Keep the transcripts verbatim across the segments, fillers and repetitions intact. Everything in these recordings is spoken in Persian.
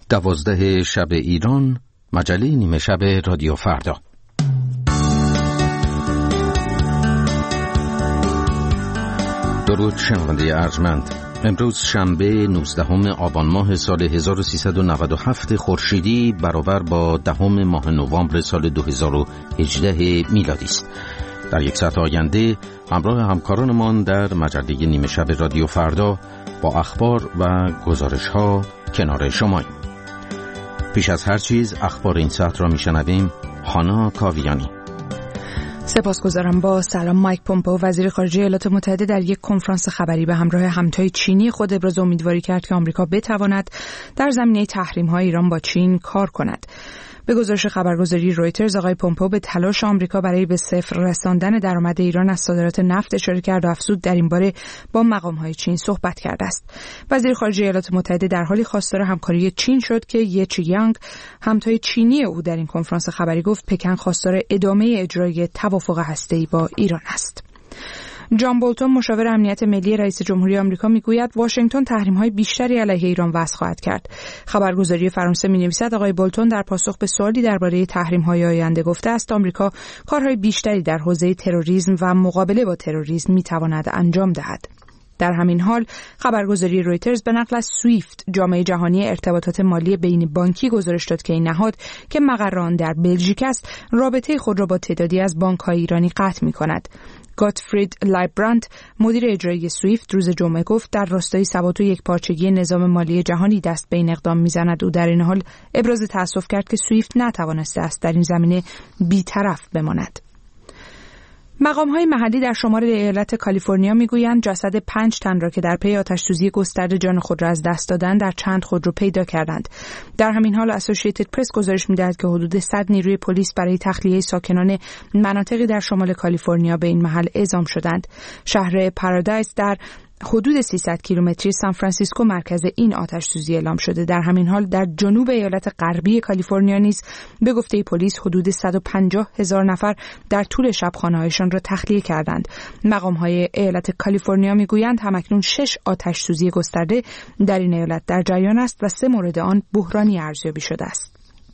دوازده شب ایران، مجله نیمه شب رادیو فردا. درود شنونده ارجمند. امروز شنبه نوزدهم آبان ماه سال هزار و سیصد و نود و هفت خورشیدی برابر با دهم ماه نوامبر سال دو هزار و هجده میلادی است. در یک ساعت آینده همراه همکارانمان در مجله نیمه شب رادیو فردا با اخبار و گزارش‌ها کنار شماییم. پیش از هر چیز اخبار این ساعت را میشنویم. هانا کاویانی. سپاسگزارم. با سلام. مایک پومپئو وزیر خارجه ایالات متحده در یک کنفرانس خبری به همراه همتای چینی خود ابراز امیدواری کرد که آمریکا بتواند در زمینه تحریم‌های ایران با چین کار کند. به گزارش خبرگزاری رویترز، آقای پومپئو به تلاش آمریکا برای به صفر رساندن درآمد ایران از صادرات نفت اشاره کرد و افزود در این باره با مقام‌های چین صحبت کرده است. وزیر خارجه ایالات متحده در حالی خواستار همکاری چین شد که یه چیانگ، همتای چینی او، در این کنفرانس خبری گفت پکن خواستار ادامه اجرای توافق هسته‌ای با ایران است. جان بولتون، مشاور امنیت ملی رئیس جمهوری آمریکا، میگوید واشنگتن تحریم‌های بیشتری علیه ایران وضع خواهد کرد. خبرگزاری فرانسه می‌نویسد آقای بولتون در پاسخ به سوالی درباره تحریم‌های آینده گفته است آمریکا کارهای بیشتری در حوزه تروریسم و مقابله با تروریسم می‌تواند انجام دهد. در همین حال خبرگزاری رویترز به نقل از سویفت، جامعه جهانی ارتباطات مالی بین بانکی، گزارش داد که این نهاد که مقر آن در بلژیک است، رابطه خود را با تعدادی از بانک‌های ایرانی قطع می‌کند. گاتفرید لایبرانت، مدیر اجرایی سویفت، روز جمعه گفت در راستای ثبات و یکپارچگی نظام مالی جهانی دست به این اقدام می‌زند. او در این حال ابراز تأسف کرد که سویفت نتوانسته است در این زمینه بی‌طرف بماند. مقام‌های محلی در شمال ایالت کالیفرنیا می‌گویند جسد پنج تن را که در پی آتش‌سوزی گسترده جان خود را از دست دادند در چند خودرو پیدا کردند. در همین حال اسوسییتد پرس گزارش می‌دهد که حدود صد نیروی پلیس برای تخلیه ساکنان مناطقی در شمال کالیفرنیا به این محل اعزام شدند. شهر پارادایس در حدود سیصد کیلومتری سان فرانسیسکو مرکز این آتش‌سوزی اعلام شده. در همین حال در جنوب ایالت غربی کالیفرنیا نیز به گفته پلیس حدود صد و پنجاه هزار نفر در طول شب خانه‌هایشان را تخلیه کردند. مقام‌های ایالت کالیفرنیا می‌گویند همکنون شش آتش‌سوزی گسترده در این ایالت در جریان است و سه مورد آن بحرانی ارزیابی شده است.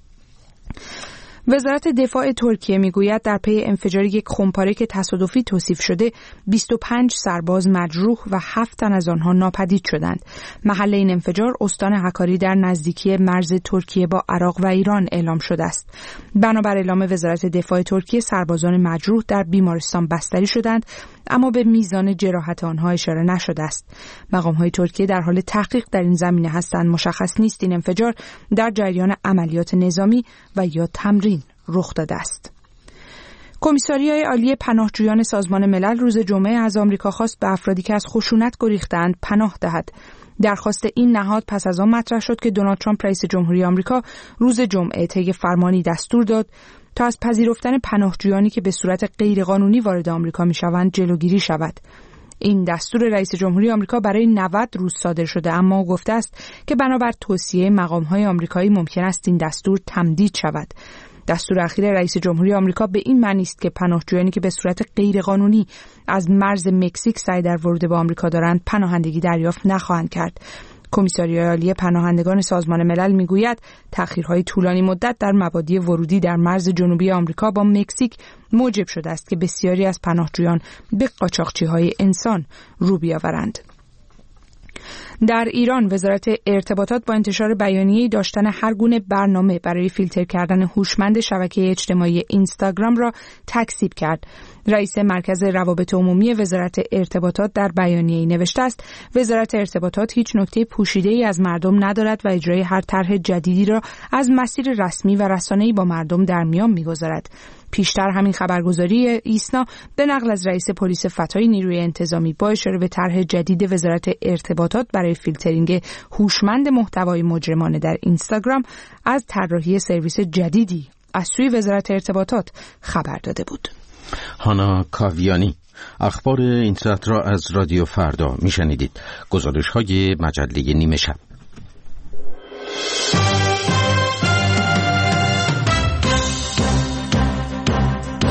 وزارت دفاع ترکیه میگوید در پی انفجار یک خمپاره که تصادفی توصیف شده بیست و پنج سرباز مجروح و هفت تن از آنها ناپدید شدند. محل این انفجار استان حکاری در نزدیکی مرز ترکیه با عراق و ایران اعلام شده است. بنابر اعلام وزارت دفاع ترکیه سربازان مجروح در بیمارستان بستری شدند اما به میزان جراحت آنها اشاره نشده است. مقام‌های ترکیه در حال تحقیق در این زمینه هستند. مشخص نیست این انفجار در جریان عملیات نظامی و یا تمرین رخ داده است. کمیساریای عالی پناهجویان سازمان ملل روز جمعه از آمریکا خواست به افرادی که از خشونت گریختند پناه دهد. درخواست این نهاد پس از آن مطرح شد که دونالد ترامپ رئیس جمهوری آمریکا روز جمعه طی فرمانی دستور داد تا از پذیرفتن پناهجویانی که به صورت غیرقانونی وارد آمریکا می‌شوند جلوگیری شود. این دستور رئیس جمهوری آمریکا برای نود روز صادر شده، اما او گفته است که بنابر توصیه مقام‌های آمریکایی ممکن است این دستور تمدید شود. دستور اخیر رئیس جمهوری آمریکا به این معنی است که پناهجویانی که به صورت غیرقانونی از مرز مکزیک سعی در ورود به آمریکا دارند پناهندگی دریافت نخواهند کرد. کمیساریای عالی پناهندگان سازمان ملل میگوید تأخیرهای طولانی مدت در مبادی ورودی در مرز جنوبی آمریکا با مکزیک موجب شده است که بسیاری از پناهجویان به قاچاقچی‌های انسان رو بیاورند. در ایران وزارت ارتباطات با انتشار بیانیه‌ای داشتن هر گونه برنامه برای فیلتر کردن هوشمند شبکه اجتماعی اینستاگرام را تکذیب کرد. رئیس مرکز روابط عمومی وزارت ارتباطات در بیانیه‌ای نوشته است وزارت ارتباطات هیچ نکته پوشیده‌ای از مردم ندارد و اجرای هر طرح جدیدی را از مسیر رسمی و رسانه‌ای با مردم در میان می‌گذارد. پیشتر همین خبرگزاری ایسنا به نقل از رئیس پلیس فتای نیروی انتظامی با اشاره به طرح جدید وزارت ارتباطات برای فیلترینگ هوشمند محتوای مجرمانه در اینستاگرام از طراحی سرویس جدیدی از سوی وزارت ارتباطات خبر داده بود. هانا کاویانی. اخبار این ساعت را از رادیو فردا میشنیدید. گزارش های مجله نیمه شب.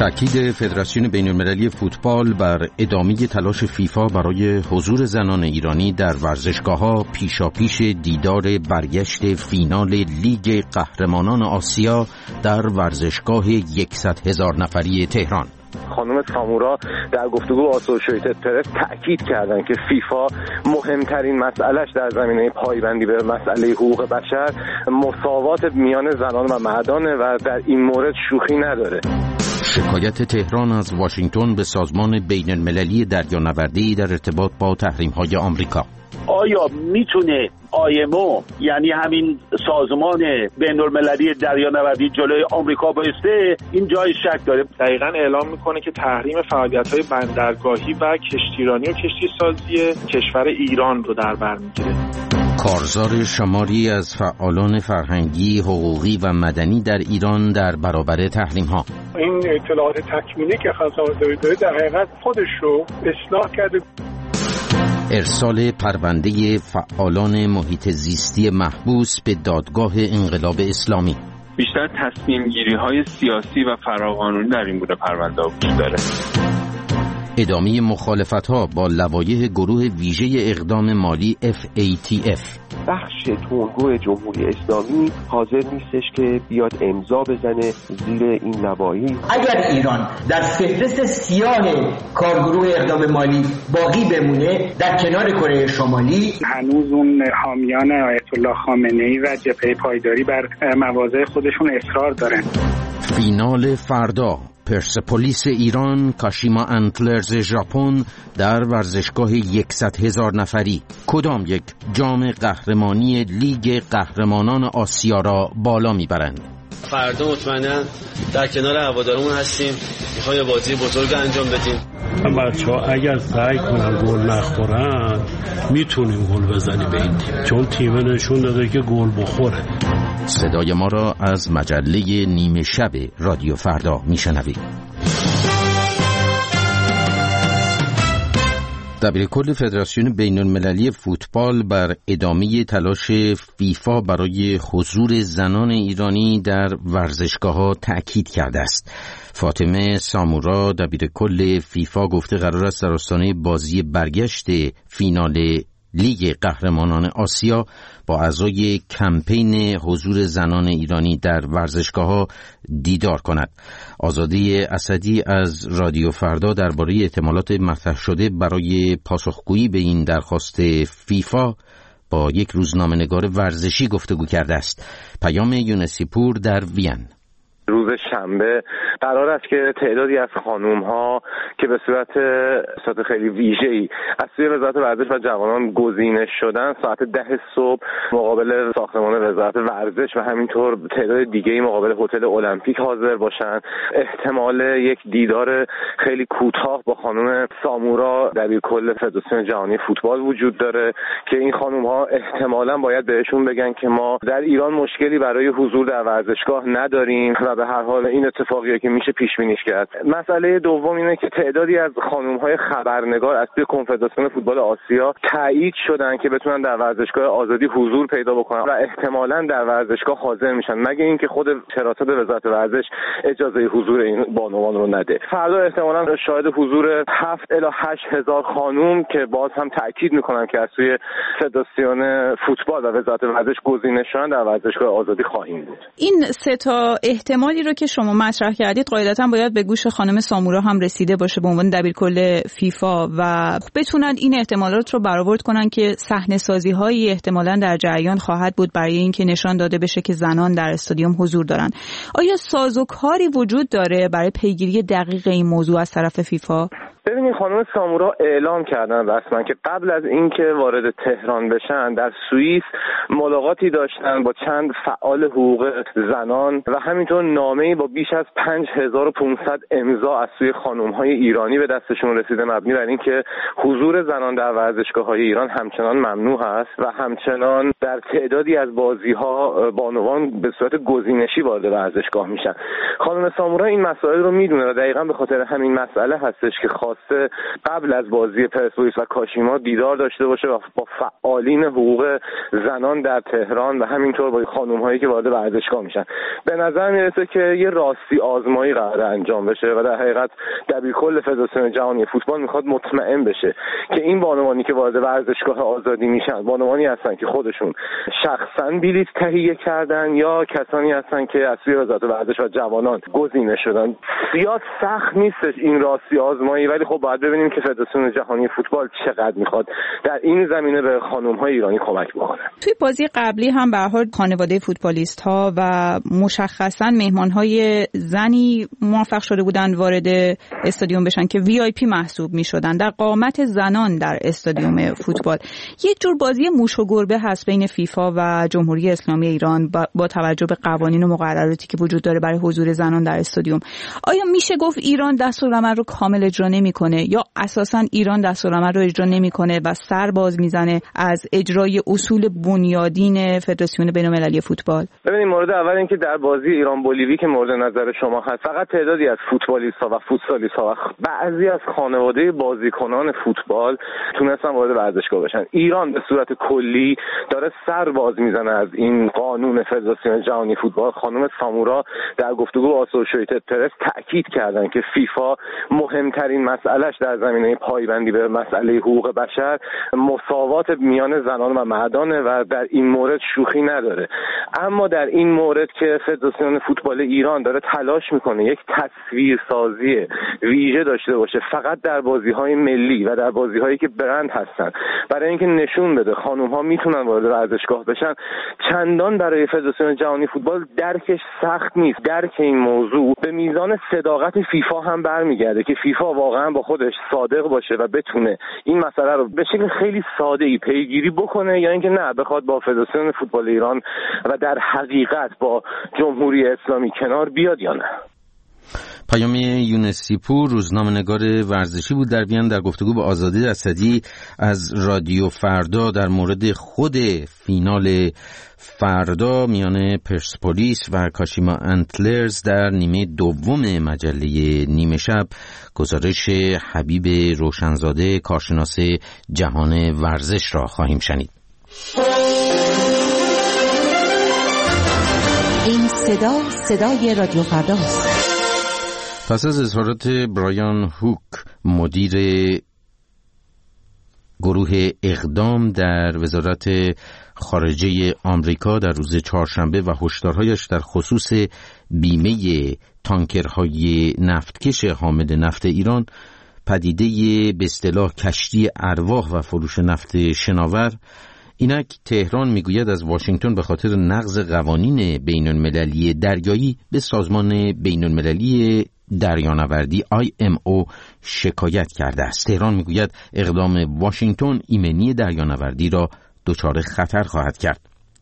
تأکید فدراسیون بین‌المللی فوتبال بر ادامه تلاش فیفا برای حضور زنان ایرانی در ورزشگاه‌ها پیشاپیش دیدار برگشت فینال لیگ قهرمانان آسیا در ورزشگاه صد هزار نفری تهران. خانم سامورا در گفتگو با اسوسییتد پرس تأکید کردند که فیفا مهمترین مسئلهش در زمینه پایبندی به مسئله حقوق بشر مساوات میان زنان و مردانه و در این مورد شوخی نداره. شکایت تهران از واشنگتن به سازمان بین المللی دریانوردی در ارتباط با تحریم‌های آمریکا. آیا میتونه آی ام او یعنی همین سازمان بین المللی دریانوردی جلوی آمریکا بایسته؟ این جای شک داره. دقیقاً اعلام میکنه که تحریم فعالیت‌های بندرگاهی و کشتیرانی و کشتیسازی کشور ایران رو در بر میگیره. کارزار شماری از فعالان فرهنگی، حقوقی و مدنی در ایران در برابر تحریم‌ها. این اطلاعات تکمیلی که خزانه‌داری داره در حقیقت خودش رو اصلاح کرده. ارسال پرونده فعالان محیط زیستی محبوس به دادگاه انقلاب اسلامی. بیشتر تصمیم گیری های سیاسی و فراقانونی در این بوده پرونده وجود داره. ادامه مخالفت ها با لوایح گروه ویژه اقدام مالی اف ای تی اف. بخش تندرو جمهوری اسلامی حاضر نیستش که بیاد امضا بزنه زیر این لوایح. اگر ایران در فهرست سیاه کارگروه اقدام مالی باقی بمونه در کنار کره شمالی، هنوز اون حامیان آیت الله خامنه‌ای و جبهه پایداری بر مواضع خودشون اصرار دارن. فینال فردا پرسپولیس ایران کاشیما انتلرز ژاپن در ورزشگاه صد هزار نفری کدام یک جام قهرمانی لیگ قهرمانان آسیا را بالا میبرند؟ فردا مطمئنا در کنار هوادارمون هستیم، میخوایم بازی بزرگ انجام بدیم. بچه‌ها اگر سعی کنن گل نخورن میتونیم گل بزنیم به این تیم، چون تیم نشون داده که گل بخوره. صدای ما را از مجله نیمه شب رادیو فردا میشنوید. دبیرکل فدراسیون بین المللی فوتبال بر ادامه تلاش فیفا برای حضور زنان ایرانی در ورزشگاه‌ها تأکید کرده است. فاطمه سامورا دبیرکل فیفا گفته قرار است در آستانه بازی برگشت فینال لیگ قهرمانان آسیا با اعضای کمپین حضور زنان ایرانی در ورزشگاه‌ها دیدار کند. آزاده اسدی از رادیو فردا درباره احتمالات مطرح شده برای پاسخگویی به این درخواست فیفا با یک روزنامه‌نگار ورزشی گفتگو کرده است. پیام یونسی پور در وین. روز شنبه قرار است که تعدادی از خانم‌ها که به صورت صورت خیلی ویژه‌ای از سوی وزارت ورزش و جوانان گزینش شدن ساعت ده صبح مقابل ساختمان وزارت ورزش و همینطور تعداد دیگه‌ای مقابل هتل المپیک حاضر باشند. احتمال یک دیدار خیلی کوتاه با خانم سامورا دبیرکل فدراسیون جهانی فوتبال وجود داره که این خانم‌ها احتمالاً باید بهشون بگن که ما در ایران مشکلی برای حضور در ورزشگاه نداریم و به هر حال این اتفاقیه که میشه پیش بینیش کرد. مسئله دوم اینه که تعدادی از خانم‌های خبرنگار از سوی کنفدراسیون فوتبال آسیا تایید شدن که بتونن در ورزشگاه آزادی حضور پیدا بکنن و احتمالاً در ورزشگاه حاضر میشن مگه اینکه خود شراست وزارت ورزش اجازه حضور این بانوان رو نده. فردا احتمالاً شاهد حضور هفت الی هشت هزار خانم که باز هم تاکید میکنن که از سوی فدراسیون فوتبال و وزارت ورزش گزینش شدن در ورزشگاه آزادی خواهیم بود. این سه تا احتمالی رو که شما مطرح کردید قاعدتاً باید به گوش خانم سامورا هم رسیده باشه به عنوان دبیرکل فیفا و بتونن این احتمالات رو برآورد کنن که صحنه‌سازی‌هایی احتمالاً در جریان خواهد بود برای اینکه نشان داده بشه که زنان در استادیوم حضور دارن. آیا سازوکاری وجود داره برای پیگیری دقیق این موضوع از طرف فیفا؟ ببینید خانم سامورا اعلام کردن رسما که قبل از اینکه وارد تهران بشن در سوئیس ملاقاتی داشتن با چند فعال حقوق زنان و همینطور نامه‌ای با بیش از پنج هزار و پانصد امضا از سوی خانم‌های ایرانی به دستشون رسیده مبنی بر اینکه حضور زنان در ورزشگاه‌های ایران همچنان ممنوع است و همچنان در تعدادی از بازی‌ها بانوان به صورت گزینشی وارد ورزشگاه میشن. خانم سامورا این مسائل رو میدونه و دقیقاً به خاطر همین مسئله هستش که خواسته قبل از بازی پرسپولیس و کاشیما دیدار داشته باشه و با فعالین حقوق زنان در تهران و همینطور با خانم‌هایی که وارد ورزشگاه میشن. به نظر میرسه که یه راستی آزمایی قرار انجام بشه و در حقیقت دبیرکل فدراسیون جهانی فوتبال میخواد مطمئن بشه که این بانوانی که وارد ورزشگاه آزادی میشن بانوانی هستن که خودشون شخصا بلیط تهیه کردن یا کسانی هستن که از سوی وزارت ورزش و جوانان گزینه شدن. زیاد سخت نیستش این راستی آزمایی، ولی خب باید ببینیم که فدراسیون جهانی فوتبال چقدر میخواد در این زمینه به خانم‌های ایرانی کمک بکنه. توی بازی قبلی هم به هر حال خانواده فوتبالیست‌ها و مشخصاً مهمان‌های زنی موفق شده بودن وارد استادیوم بشن که وی آی پی محسوب می‌شدن در قامت زنان در استادیوم فوتبال. یک جور بازی موش و گربه هست بین فیفا و جمهوری اسلامی ایران با, با توجه به قوانین و مقرراتی که وجود داره برای حضور زنان در استادیوم. آیا میشه گفت ایران دستورالعمل رو کامل اجرا نمی‌کنه یا اساساً ایران دستورالعمل رو اجرا نمی‌کنه و سر باز میزنه از اجرای اصول بنیادین فدراسیون بین‌المللی فوتبال؟ ببینید، مورد اول این که در بازی ایران بولیوی که مورد نظر شما هست، فقط تعدادی از فوتبالیست‌ها و فوتسالیست‌ها و بعضی از خانواده بازیکنان فوتبال تونستن وارد ورزشگاه بشن. ایران به صورت کلی داره سر باز میزنه از این قانون فدراسیون جهانی فوتبال. خانم سامورا در گفتگو با اسوسییتد پرس تاکید کردن که فیفا مهمترین مسئلهش در زمینه پایبندی به مسئله حقوق بشر مساوات میان زنان و مردانه و در این مورد شوخی نداره. اما در این مورد که فدراسیون فوتبال ایران داره تلاش میکنه یک تصویرسازی ویژه داشته باشه فقط در بازی‌های ملی و در بازی‌هایی که برند هستن برای اینکه نشون بده خانم‌ها میتونن وارد ورزشگاه بشن، چندان برای فدراسیون جهانی فوتبال درکش سخت نیست. درک این موضوع به میزان صداقت فیفا هم برمیگرده که فیفا واقعا با خودش صادق باشه و بتونه این مسئله رو به شکل خیلی ساده‌ای پیگیری بکنه یا اینکه نه بخواد با فدراسیون فوتبال ایران و در حقیقت با جمهوری اسلامی کنار بیاد یا نه. پیام یونسیپور روزنامه‌نگار ورزشی بود در وین در گفتگو با آزادی اسدی از رادیو فردا در مورد خود فینال فردا میان پرسپولیس و کاشیما انتلرز در نیمه دوم مجله نیمه شب. گزارش حبیب روشنزاده کارشناس جهان ورزش را خواهیم شنید. این صدا صدای رادیو فرداست. پس از اظهارات برایان هوک مدیر گروه اقدام در وزارت خارجه آمریکا در روز چهارشنبه و هشدارهایش در خصوص بیمه تانکرهای نفتکش حامل نفت ایران، پدیده به اصطلاح کشتی ارواح و فروش نفت شناور، اینک تهران میگوید از واشنگتن به خاطر نقض قوانین بین المللی دریایی به سازمان بین المللی دریانوردی آی ام او شکایت کرده است. تهران میگوید اقدام واشنگتن ایمنی دریانوردی را دچار خطر خواهد کرد.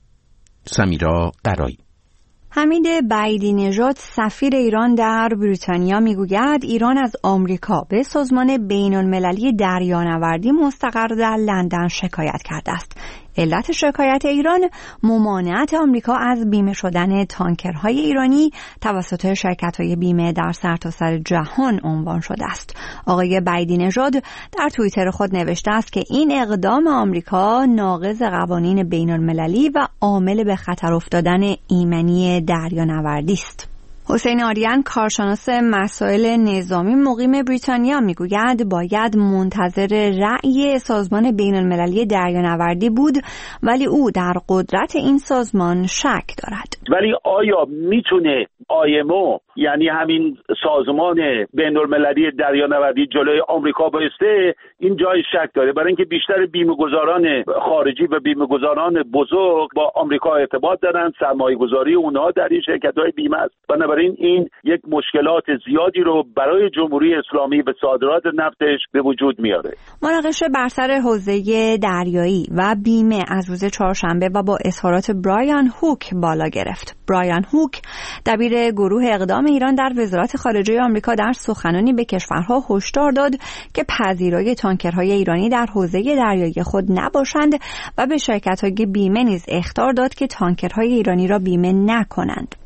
سمیرا قرایی. حمید بعیدی نژاد سفیر ایران در بریتانیا میگوید ایران از آمریکا به سازمان بین المللی دریانوردی مستقر در لندن شکایت کرده است. علت شکایت ایران ممانعت آمریکا از بیمه شدن تانکرهای ایرانی توسط شرکت‌های بیمه در سرتاسر جهان عنوان شده است. آقای بعیدی نژاد در توییتر خود نوشته است که این اقدام آمریکا ناقض قوانین بین‌المللی و عامل به خطر افتادن ایمنی دریانوردی است. حسین آریان کارشناس مسائل نظامی مقیم بریتانیا میگوید باید منتظر رأی سازمان بین المللی دریانوردی بود، ولی او در قدرت این سازمان شک دارد. ولی آیا میتونه آی ام او یعنی همین سازمان بین المللی دریانوردی جلوی آمریکا بایسته؟ این جای شک داره، برای اینکه بیشتر بیمه‌گذاران خارجی و بیمه‌گذاران بزرگ با آمریکا ارتباط دارن، سرمایه‌گذاری اونها در این شرکت‌های بیمه است. بنابراین این یک مشکلات زیادی رو برای جمهوری اسلامی به صادرات نفتش به وجود میاره. مناقشه بر سر حوزه دریایی و بیمه از روز چهارشنبه و با اظهارات برایان هوک بالا گرفت. برایان هوک دبیر گروه اقدام ایران در وزارت خارجه آمریکا در سخنرانی به کشورها هشدار داد که پذیرای تانکرهای ایرانی در حوزه دریایی خود نباشند و به شرکت‌های بیمه نیز اخطار داد که تانکرهای ایرانی را بیمه نکنند.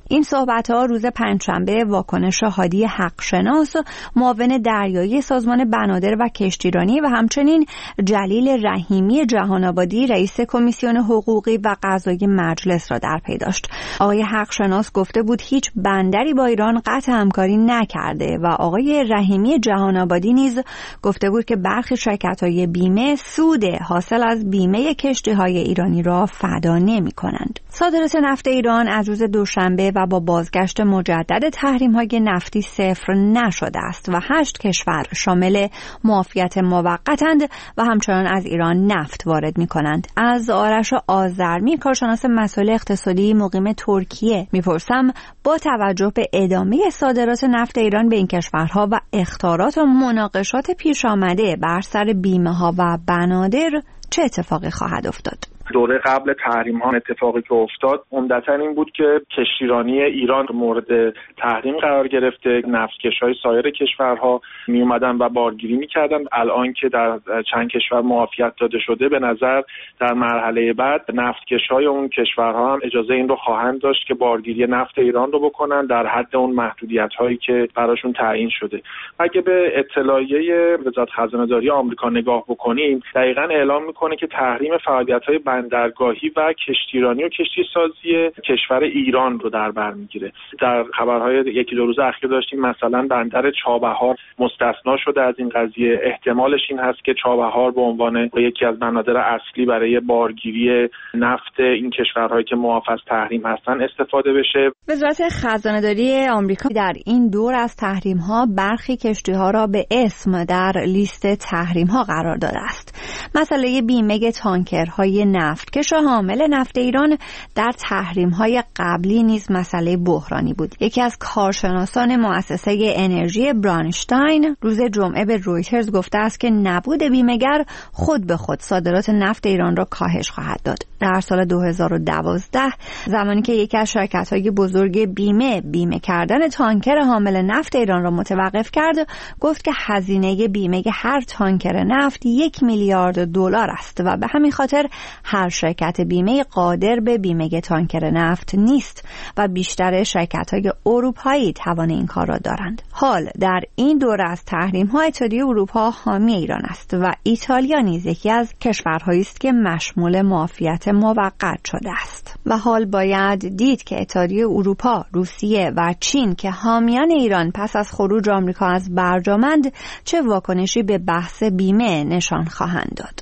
این صحبت‌ها روز پنجشنبه واکنش هادی حقشناس، معاون دریایی سازمان بنادر و کشتیرانی و همچنین جلیل رحیمی جهان‌آبادی رئیس کمیسیون حقوقی و قضایی مجلس را در پی داشت. آقای حقشناس گفته بود هیچ بندری با ایران قطع همکاری نکرده و آقای رحیمی جهان‌آبادی نیز گفته بود که برخی شرکت‌های بیمه سود حاصل از بیمه کشتی‌های ایرانی را فدا نمی‌کنند. صادرات نفت ایران از روز دوشنبه و با بازگشت مجدد تحریم‌های نفتی صفر نشده است و هشت کشور شامل معافیت موقتند و همچنان از ایران نفت وارد می‌کنند. از آرش آذرمی، کارشناس مسائل اقتصادی مقیم ترکیه، می‌پرسم با توجه به ادامه صادرات نفت ایران به این کشورها و اخطارات و مناقشات پیش آمده بر سر بیمه‌ها و بنادر چه اتفاقی خواهد افتاد؟ دوره قبل تحریم ها اتفاقی که افتاد عمدتاً این بود که کشتیرانی ایران مورد تحریم قرار گرفته، نفتکش‌های سایر کشورها می اومدن و بارگیری می‌کردن. الان که در چند کشور معافیت داده شده، به نظر در مرحله بعد نفتکش‌های اون کشورها هم اجازه این رو خواهند داشت که بارگیری نفت ایران رو بکنن در حد اون محدودیت‌هایی که براشون تعیین شده. اگه به اطلاعیه وزارت خزانه‌داری آمریکا نگاه بکنیم، دقیقاً اعلام می‌کنه که تحریم فعالیت‌های بندرگاهی و کشتیرانی و کشتی سازی کشور ایران رو در بر میگیره. در خبرهای یکی دو روز اخیر داشتیم مثلا بندر چابهار مستثنا شده از این قضیه. احتمالش این هست که چابهار به عنوان یکی از بنادر اصلی برای بارگیری نفت این کشورهایی که معاف از تحریم هستن استفاده بشه. وزارت خزانه‌داری آمریکا در این دور از تحریم‌ها برخی کشتی‌ها را به اسم در لیست تحریم‌ها قرار داده است. مسئله بیمه تانکرهای نفتکش حامل نفت ایران در تحریم‌های قبلی نیز مسئله بحرانی بود. یکی از کارشناسان مؤسسه انرژی برانشتاین روز جمعه به رویترز گفته است که نبود بیمه‌گر خود به خود صادرات نفت ایران را کاهش خواهد داد. در سال دو هزار و دوازده زمانی که یکی از شرکت‌های بزرگ بیمه بیمه کردن تانکر حامل نفت ایران را متوقف کرد، گفت که هزینه بیمه هر تانکر نفت یک میلیارد دلار است و به همین خاطر هر شرکت بیمه قادر به بیمه تانکر نفت نیست و بیشتر شرکت‌های اروپایی توان این کار را دارند. حال در این دوره از تحریم‌ها اتحادیه اروپا حامی ایران است و ایتالیا نیز یکی از کشورهایی است که مشمول معافیت موقت شده است. و حال باید دید که اتحادیه اروپا، روسیه و چین که حامیان ایران پس از خروج آمریکا از برجامند چه واکنشی به بحث بیمه نشان خواهند داد.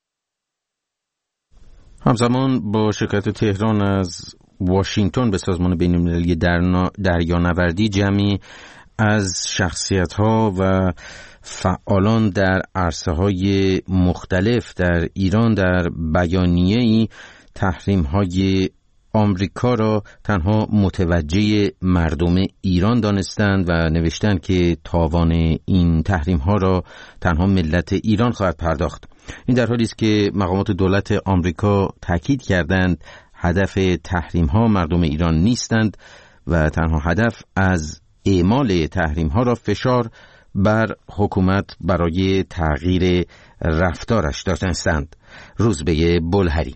همزمان با شکایت تهران از واشنگتن به سازمان بین‌المللی دریانوردی، جمعی از شخصیت‌ها و فعالان در عرصه‌های مختلف در ایران در بیانیه‌ای تحریم‌های آمریکا را تنها متوجه مردم ایران دانستند و نوشتند که تاوان این تحریم‌ها را تنها ملت ایران خواهد پرداخت. این در حالی است که مقامات دولت آمریکا تاکید کردند هدف تحریم‌ها مردم ایران نیستند و تنها هدف از اعمال تحریم‌ها را فشار بر حکومت برای تغییر رفتارش دانستند. روزبه بلهری: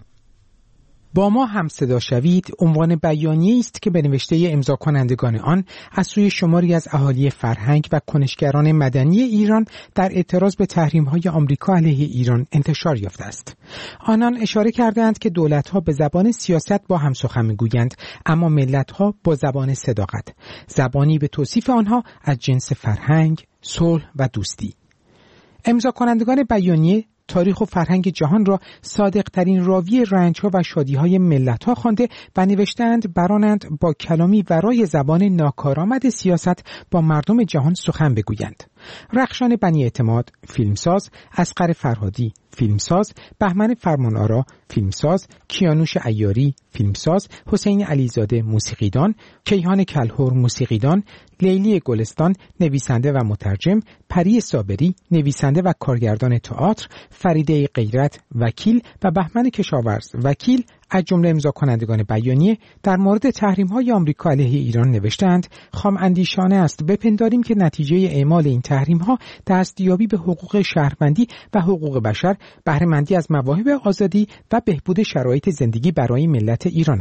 با ما هم صدا شوید عنوان بیانیه است که به نوشته امضا کنندگان آن از سوی شماری از اهالی فرهنگ و کنشگران مدنی ایران در اعتراض به تحریم‌های آمریکا علیه ایران انتشار یافته است. آنان اشاره کردند که دولت‌ها به زبان سیاست با هم سخن می‌گویند، اما ملت‌ها با زبان صداقت، زبانی به توصیف آنها از جنس فرهنگ، صلح و دوستی. امضا کنندگان بیانیه تاریخ و فرهنگ جهان را صادق‌ترین راوی رنج‌ها و شادی‌های ملت‌ها خوانده و نوشتند برانند با کلامی ورای زبان ناکارآمد سیاست با مردم جهان سخن بگویند. رخشان بنی اعتماد، فیلمساز، اصغر فرهادی، فیلمساز، بهمن فرمانآرا، فیلمساز، کیانوش عیاری، فیلمساز، حسین علیزاده، موسیقیدان، کیهان کلهر، موسیقیدان، لیلی گلستان، نویسنده و مترجم، پری صابری، نویسنده و کارگردان تئاتر، فریده غیرت، وکیل و بهمن کشاورز، وکیل، از جمله امضا کنندگان بیانیه در مورد تحریم‌های آمریکا علیه ایران نوشتند خام اندیشانه است بپنداریم که نتیجه اعمال این تحریم‌ها دستیابی به حقوق شهروندی و حقوق بشر، بهره‌مندی از مواهب آزادی و بهبود شرایط زندگی برای ملت ایران است.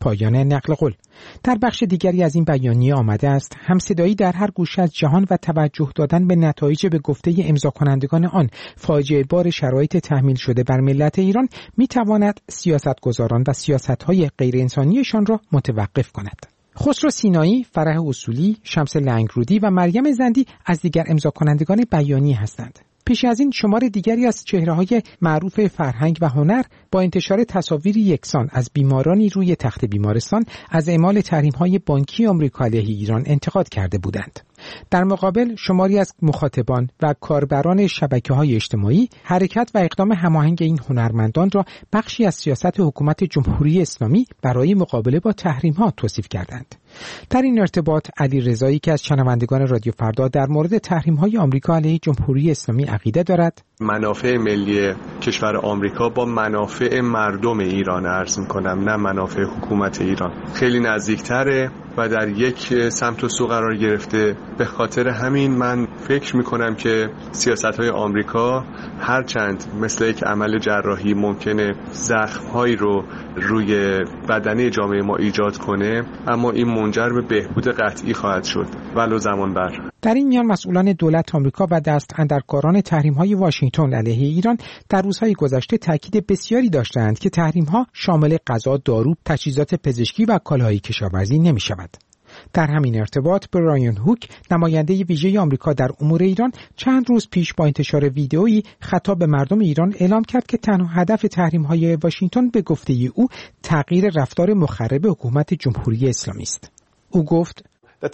پایان نقل قول. در بخش دیگری از این بیانیه آمده است همصدایی در هر گوشه از جهان و توجه دادن به نتایج به گفته امضا کنندگان آن فاجعه بار شرایط تحمیل شده بر ملت ایران می تواند سیاستگزاران و سیاست‌های غیر انسانیشان را متوقف کند. خسرو سینایی، فرح اصولی، شمس لنگرودی و مریم زندی از دیگر امضا کنندگان بیانیه هستند. پیش از این شمار دیگری از چهره‌های معروف فرهنگ و هنر با انتشار تصاویری یکسان از بیمارانی روی تخت بیمارستان از اعمال تحریم‌های بانکی آمریکا علیه ایران انتقاد کرده بودند. در مقابل شماری از مخاطبان و کاربران شبکه‌های اجتماعی حرکت و اقدام هماهنگ این هنرمندان را بخشی از سیاست حکومت جمهوری اسلامی برای مقابله با تحریم‌ها توصیف کردند. در این ارتباط علی رضایی که از شنوندگان رادیو فردا در مورد تحریم‌های آمریکا علیه جمهوری اسلامی عقیده دارد، منافع ملی کشور آمریکا با منافع مردم ایران عرض می‌کنم، نه منافع حکومت ایران، خیلی نزدیک‌تره و در یک سمت و سو قرار گرفته. به خاطر همین من فکر می‌کنم که سیاست‌های آمریکا هرچند مثل یک عمل جراحی ممکنه زخم‌هایی رو روی بدنه جامعه ما ایجاد کنه، اما این منجر به بهبود قطعی خواهد شد ولو زمان بر. در این میان مسئولان دولت آمریکا و دست اندرکاران تحریم‌های واشنگتن علیه ایران در روزهای گذشته تاکید بسیاری داشتند که تحریم‌ها شامل غذا، دارو، تجهیزات پزشکی و کالاهای کشاورزی نمی‌شود. در همین ارتباط برایان هوک، نماینده ویژه آمریکا در امور ایران، چند روز پیش با انتشار ویدئویی خطاب به مردم ایران اعلام کرد که تنها هدف تحریم‌های واشنگتن به گفته او تغییر رفتار مخرب حکومت جمهوری اسلامی است. او گفت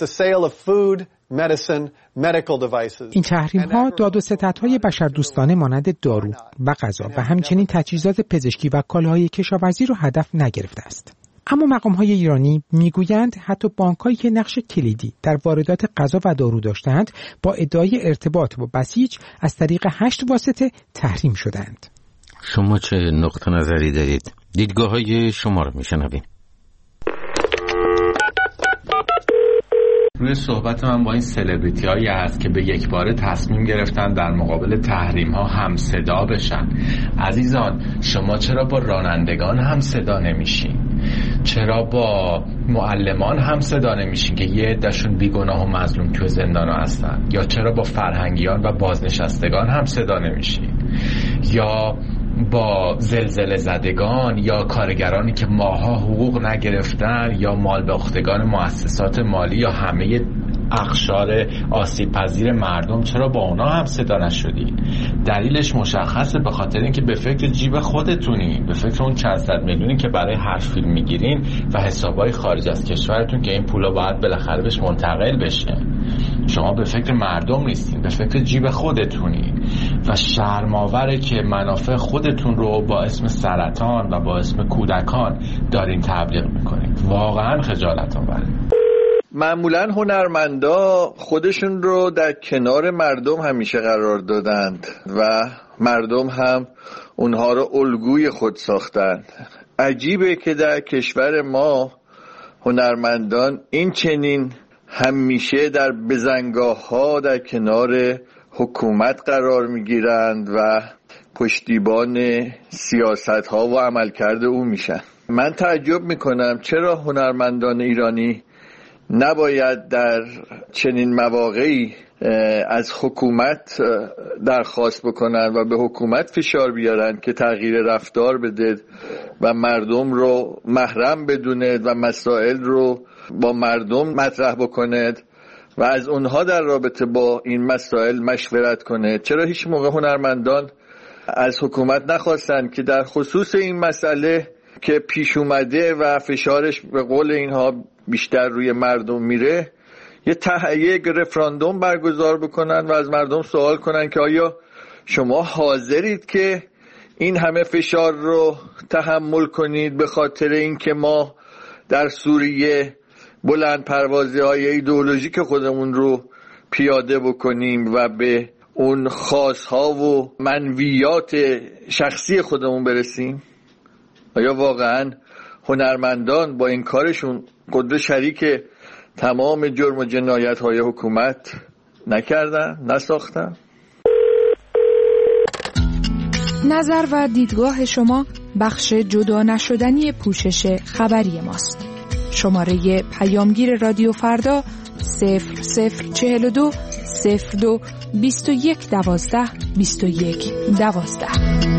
این تحریم‌ها داد و ستدهای بشردوستانه مانند دارو و غذا و همچنین تجهیزات پزشکی و کالاهای کشاورزی را هدف نگرفته است. اما مقام‌های ایرانی میگویند حتی بانک‌هایی که نقش کلیدی در واردات غذا و دارو داشتند با ادعای ارتباط با بسیج از طریق هشت واسطه تحریم شدند. شما چه نقطه نظری دارید؟ دیدگاه‌های شما رو میشنویم. روی صحبت من با این سلبریتی هایی هست که به یک باره تصمیم گرفتن در مقابل تحریم ها هم صدا بشن. عزیزان، شما چرا با رانندگان هم صدا نمیشین؟ چرا با معلمان هم صدا نمیشین که یه عده‌شون بیگناه و مظلوم تو زندان هستن؟ یا چرا با فرهنگیان و بازنشستگان هم صدا نمیشین؟ یا با زلزله زدگان یا کارگرانی که ماها حقوق نگرفتن یا مال باختگان مؤسسات مالی یا همه اقشار آسیب پذیر مردم، چرا با اونا هم صدا نشدین؟ دلیلش مشخصه، به خاطر اینکه به فکر جیب خودتونین، به فکر اون چند صد میلیونی که برای هر فیلم میگیرین و حسابای خارج از کشورتون که این پولا باید بالاخره بهش منتقل بشه. شما به فکر مردم نیستین، به فکر جیب خودتونین و شرم‌آوره که منافع خودتون رو با اسم سرطان و با اسم کودکان دارین تبلیغ میکنین. واقعا خجالت آوره. معمولا هنرمندا خودشون رو در کنار مردم همیشه قرار دادند و مردم هم اونها رو الگوی خود ساختند. عجیبه که در کشور ما هنرمندان این چنین همیشه در بزنگاه ها در کنار حکومت قرار میگیرند و پشتیبان سیاست ها و عملکرد او میشن. من تعجب میکنم چرا هنرمندان ایرانی نباید در چنین مواقعی از حکومت درخواست بکنن و به حکومت فشار بیارن که تغییر رفتار بده و مردم رو محرم بدونه و مسائل رو با مردم مطرح بکنه و از اونها در رابطه با این مسائل مشورت کنه. چرا هیچ موقع هنرمندان از حکومت نخواستن که در خصوص این مسئله که پیش اومده و فشارش به قول اینها بیشتر روی مردم میره یه تهیه رفراندوم برگزار بکنن و از مردم سوال کنن که آیا شما حاضرید که این همه فشار رو تحمل کنید به خاطر اینکه ما در سوریه بلند پروازی های ایدئولوژیک خودمون رو پیاده بکنیم و به اون خواستها و منویات شخصی خودمون برسیم؟ آیا واقعا هنرمندان با این کارشون قدر شریک تمام جرم و جنایت های حکومت نکردن، نساختن؟ نظر و دیدگاه شما بخش جدا نشدنی پوشش خبری ماست. شماره پیامگیر رادیو فردا صفر صفر چهل و دو صفر دو بیست و یک دوازده بیست و یک دوازده.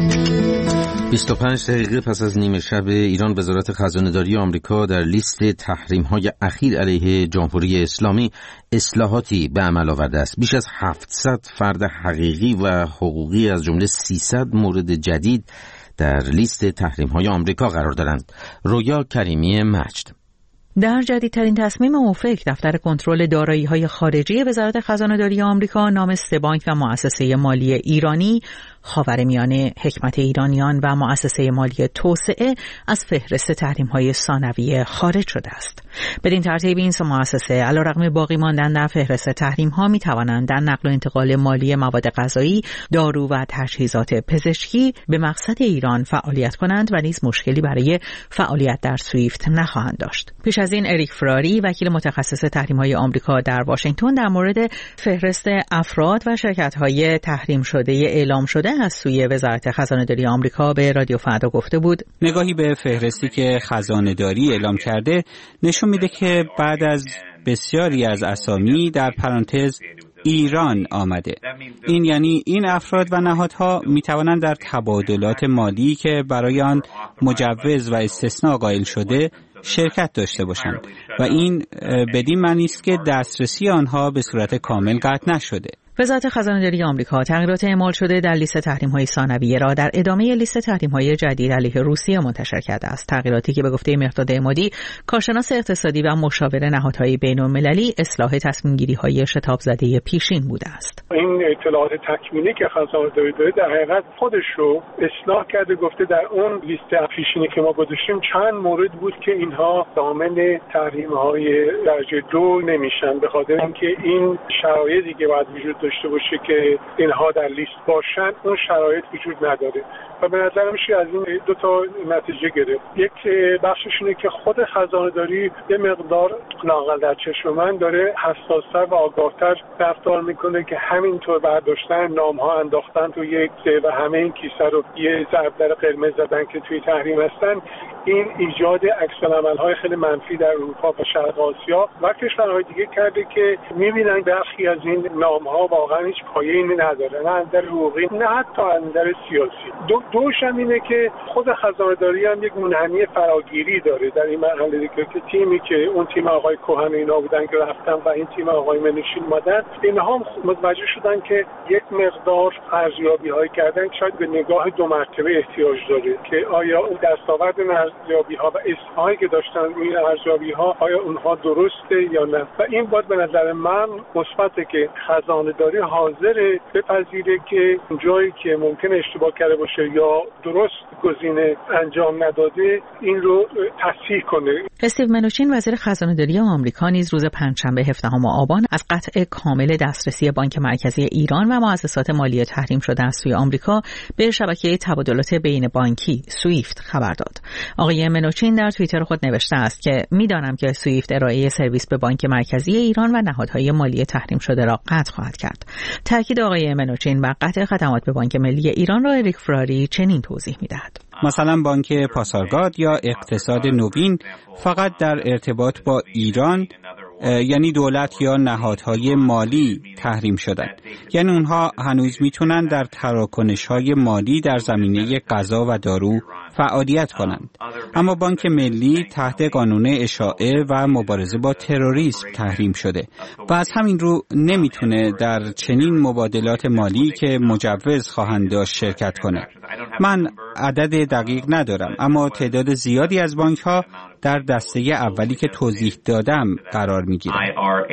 بیست و پنج دقیقه پس از نیمه شب ایران، وزارت خزانه‌داری آمریکا در لیست تحریم‌های اخیر علیه جمهوری اسلامی اصلاحاتی به عمل آورده است. بیش از هفتصد فرد حقیقی و حقوقی از جمله سیصد مورد جدید در لیست تحریم‌های آمریکا قرار دارند. رویا کریمی مجد. در جدیدترین تصمیم اوفک، دفتر کنترل دارایی‌های خارجی وزارت خزانه‌داری آمریکا نام سه بانک و مؤسسه مالی ایرانی، خاورمیانه، حکمت ایرانیان و مؤسسه مالی توسعه از فهرست تحریم‌های ثانویه خارج شده است. بدین ترتیب این سه مؤسسه علیرغم باقی ماندن در فهرست تحریم‌ها می‌توانند در نقل و انتقال مالی مواد غذایی، دارو و تجهیزات پزشکی به مقصد ایران فعالیت کنند و نیز مشکلی برای فعالیت در سویفت نخواهند داشت. پیش از این اریک فراری، وکیل متخصص تحریم‌های آمریکا در واشنگتن، در مورد فهرست افراد و شرکت‌های تحریم شده اعلام شده از سوی وزارت خزانه‌داری آمریکا به رادیو فردا گفته بود: نگاهی به فهرستی که خزانه‌داری اعلام کرده نشون میده که بعد از بسیاری از اسامی در پرانتز ایران آمده. این یعنی این افراد و نهادها می توانند در تبادلات مالی که برای آن مجوز و استثناء قائل شده شرکت داشته باشند و این بدین معنی است که دسترسی آنها به صورت کامل قطع نشده. وزارت خزانه‌داری آمریکا تغییرات اعمال شده در لیست تحریم‌های ثانویه را در ادامه لیست تحریم‌های جدید علیه روسیه منتشر کرده است. تغییراتی که به گفته مهرداد عمادی، کارشناس اقتصادی و مشاور نهادهای بین‌المللی، اصلاح تصمیم‌گیری‌های شتاب زده پیشین بوده است. این اطلاعات تکمیلی که خزانه‌داری داره در حقیقت خودش رو اصلاح کرده، گفته در اون لیست پیشینی که ما گذاشتیم چند مورد بود که اینها ضامن تحریم‌های درجه دو نمیشن، به خاطر اینکه این شرایطی که باید وجود داشته باشه که اینها در لیست باشن اون شرایط وجود نداره و به نظر میشه از این دو تا نتیجه گرفت. یک بخشش اینه که خود خزانه‌داری یه مقدار لااقل در چشم من داره حساس‌تر و آگاه‌تر رفتار میکنه که همینطور برداشتن نام‌ها انداختن تو یک و همه این کیسه رو یه ضرب در قرمز زدن که توی تحریم هستن. این ایجاد عکس‌العمل‌های خیلی منفی در اروپا و شرق آسیا و کشورهای دیگه کرده که می‌بینن برخی از این نام‌ها واقعا هیچ پایه‌ای نداره، نه در حقوقی نه حتی در سیاسی. دو دوش هم اینه که خود خزانه‌داری هم یک منحنی فراگیری داره در این مرحله که تیمی که اون تیم آقای کوهن اینا بودن که رفتن و این تیم آقای منوشین اومدن، اینها هم متوجه شدن که یک مقدار ارزیابی‌هایی کردن که شاید به نگاه دو مرتبه احتیاج داره که آیا اون دستاورد ارزیابی‌ها و اسمایی که داشتن این ارزیابی‌ها آیا اونها درسته یا نه. و این باید به نظر من مثبته که خزانه‌داری حاضر بپذیره که جایی که ممکن اشتباه کرده باشه یا درست گزینه انجام نداده این رو تصحیح کنه. استیو منوچین، وزیر خزانه‌داری آمریکا، نیز روز پنجشنبه هفدهم آبان از قطع کامل دسترسی بانک مرکزی ایران و مؤسسات مالی تحریم شده از سوی آمریکا به شبکه تبادلات بین بانکی سویفت خبر داد. آقای منوچین در توییتر خود نوشته است که می‌دانم که سویفت ارائه سرویس به بانک مرکزی ایران و نهادهای مالی تحریم شده را قطع خواهد کرد. تاکید آقای منوچین بر قطع خدمات به بانک ملی ایران را اریک فراری چنین توضیح می‌دهد: مثلا بانک پاسارگاد یا اقتصاد نوین فقط در ارتباط با ایران یعنی دولت یا نهادهای مالی تحریم شدند، یعنی اونها هنوز میتونن در تراکنش‌های مالی در زمینه غذا و دارو فعالیت کنند، اما بانک ملی تحت قانون اشاعه و مبارزه با تروریسم تحریم شده و از همین رو نمیتونه در چنین مبادلات مالی که مجوز خواهند داشت شرکت کنه. من عدد دقیق ندارم، اما تعداد زیادی از بانک‌ها در دسته اولی که توضیح دادم قرار می‌گیرند.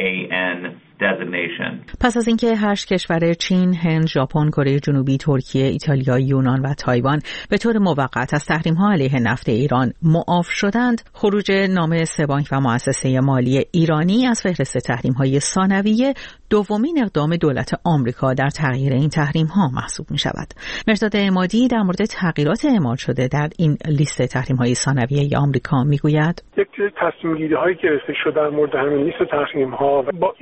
پس از اینکه هشت کشور چین، هند، ژاپن، کره جنوبی، ترکیه، ایتالیا، یونان و تایوان به طور موقت از تحریم‌ها علیه نفت ایران معاف شدند، خروج نام سه بانک و مؤسسه مالی ایرانی از فهرست تحریم‌های ثانویه دومین اقدام دولت آمریکا در تغییر این تحریم‌ها محسوب می‌شود. مهرداد عمادی در مورد تغییرات اعمال شده در این لیست تحریم‌های ثانویه آمریکا می‌گوید: یک تصمیم‌گیری‌هایی گرفته شده در مورد همین لیست تحریم‌ها با این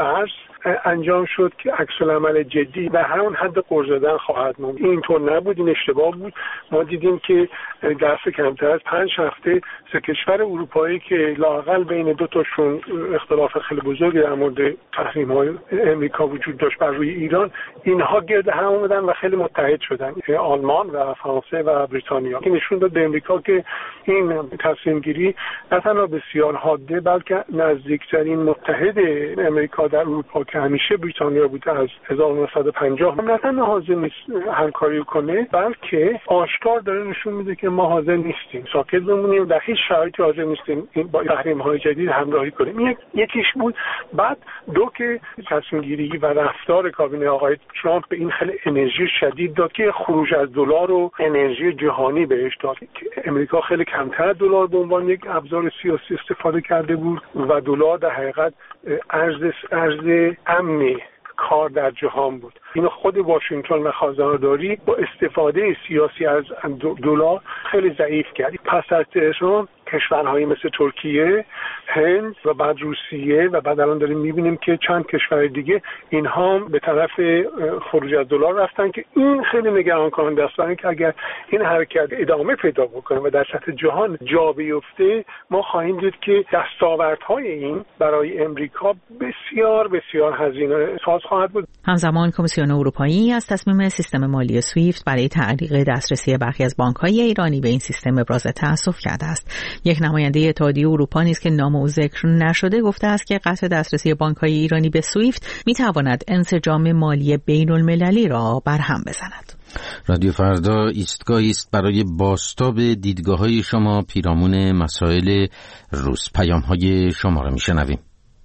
ترس انجام شد که عکس العمل جدی و همون حد قرض دادن خواهد موند. این طور نبود، این اشتباه بود. ما دیدیم که در کمتر از پنج هفته سه کشور اروپایی که لااقل بین دو تاشون اختلاف خیلی بزرگی در مورد تحریم‌های امریکا وجود داشت بر روی ایران، اینها گرد هم اومدن و خیلی متحد شدن، آلمان و فرانسه و بریتانیا. این نشون داد به امریکا که این تصمیم گیری نه تنها بسیار حاده بلکه نزدیکترین متحد امریکا در اروپا که همیشه بریتانیا بوده از هزار و نهصد و پنجاه نه تنها حاضر نیست همکاری کنه، بلکه آشکار داره نشون میده که ما حاضر نیستیم ساکت بمونیم، در هیچ شرایطی حاضر نیستیم با تحریم‌های جدید همراهی کنیم. یک یکیش بود. بعد دو که تصمیم گیری و رفتار کابینه آقای ترامپ به این خیلی انرژی شدید داد که خروج از دلار و انرژی جهانی بهش داد که امریکا خیلی کمتر از دلار به عنوان یک ابزار سیاسی استفاده کرده بود و دلار در حقیقت ارز ارز امنی کار در جهان بود. اینو خود واشنگتن و خزانه‌داری با استفاده سیاسی از دلار خیلی ضعیف کرد. پس از تهران کشورهایی مثل ترکیه، هند و بعد روسیه و بعد الان داریم میبینیم که چند کشور دیگه اینها به طرف خروج از دلار رفتن که این خیلی نگران کننده است، برای اینکه اگر این حرکت ادامه پیدا بکنه و در سطح جهان جا بیفته ما خواهیم دید که دستاوردهای این برای امریکا بسیار بسیار هزینه ساز خواهد بود. همزمان کمیسیون اروپایی از تصمیم سیستم مالی سویفت برای تعلیق دسترسی برخی از بانک‌های ایرانی به این سیستم ابراز تأسف کرده است. یک نماینده اتحادیه اروپا نیز که نام او ذکر نشده گفته است که قطع دسترسی بانک‌های ایرانی به سویفت می‌تواند انسجام مالی بین‌المللی را برهم بزند. رادیو فردا ایستگاهی است برای بازتاب دیدگاه‌های شما پیرامون مسائل روز. پیام‌های شما را می‌شنویم.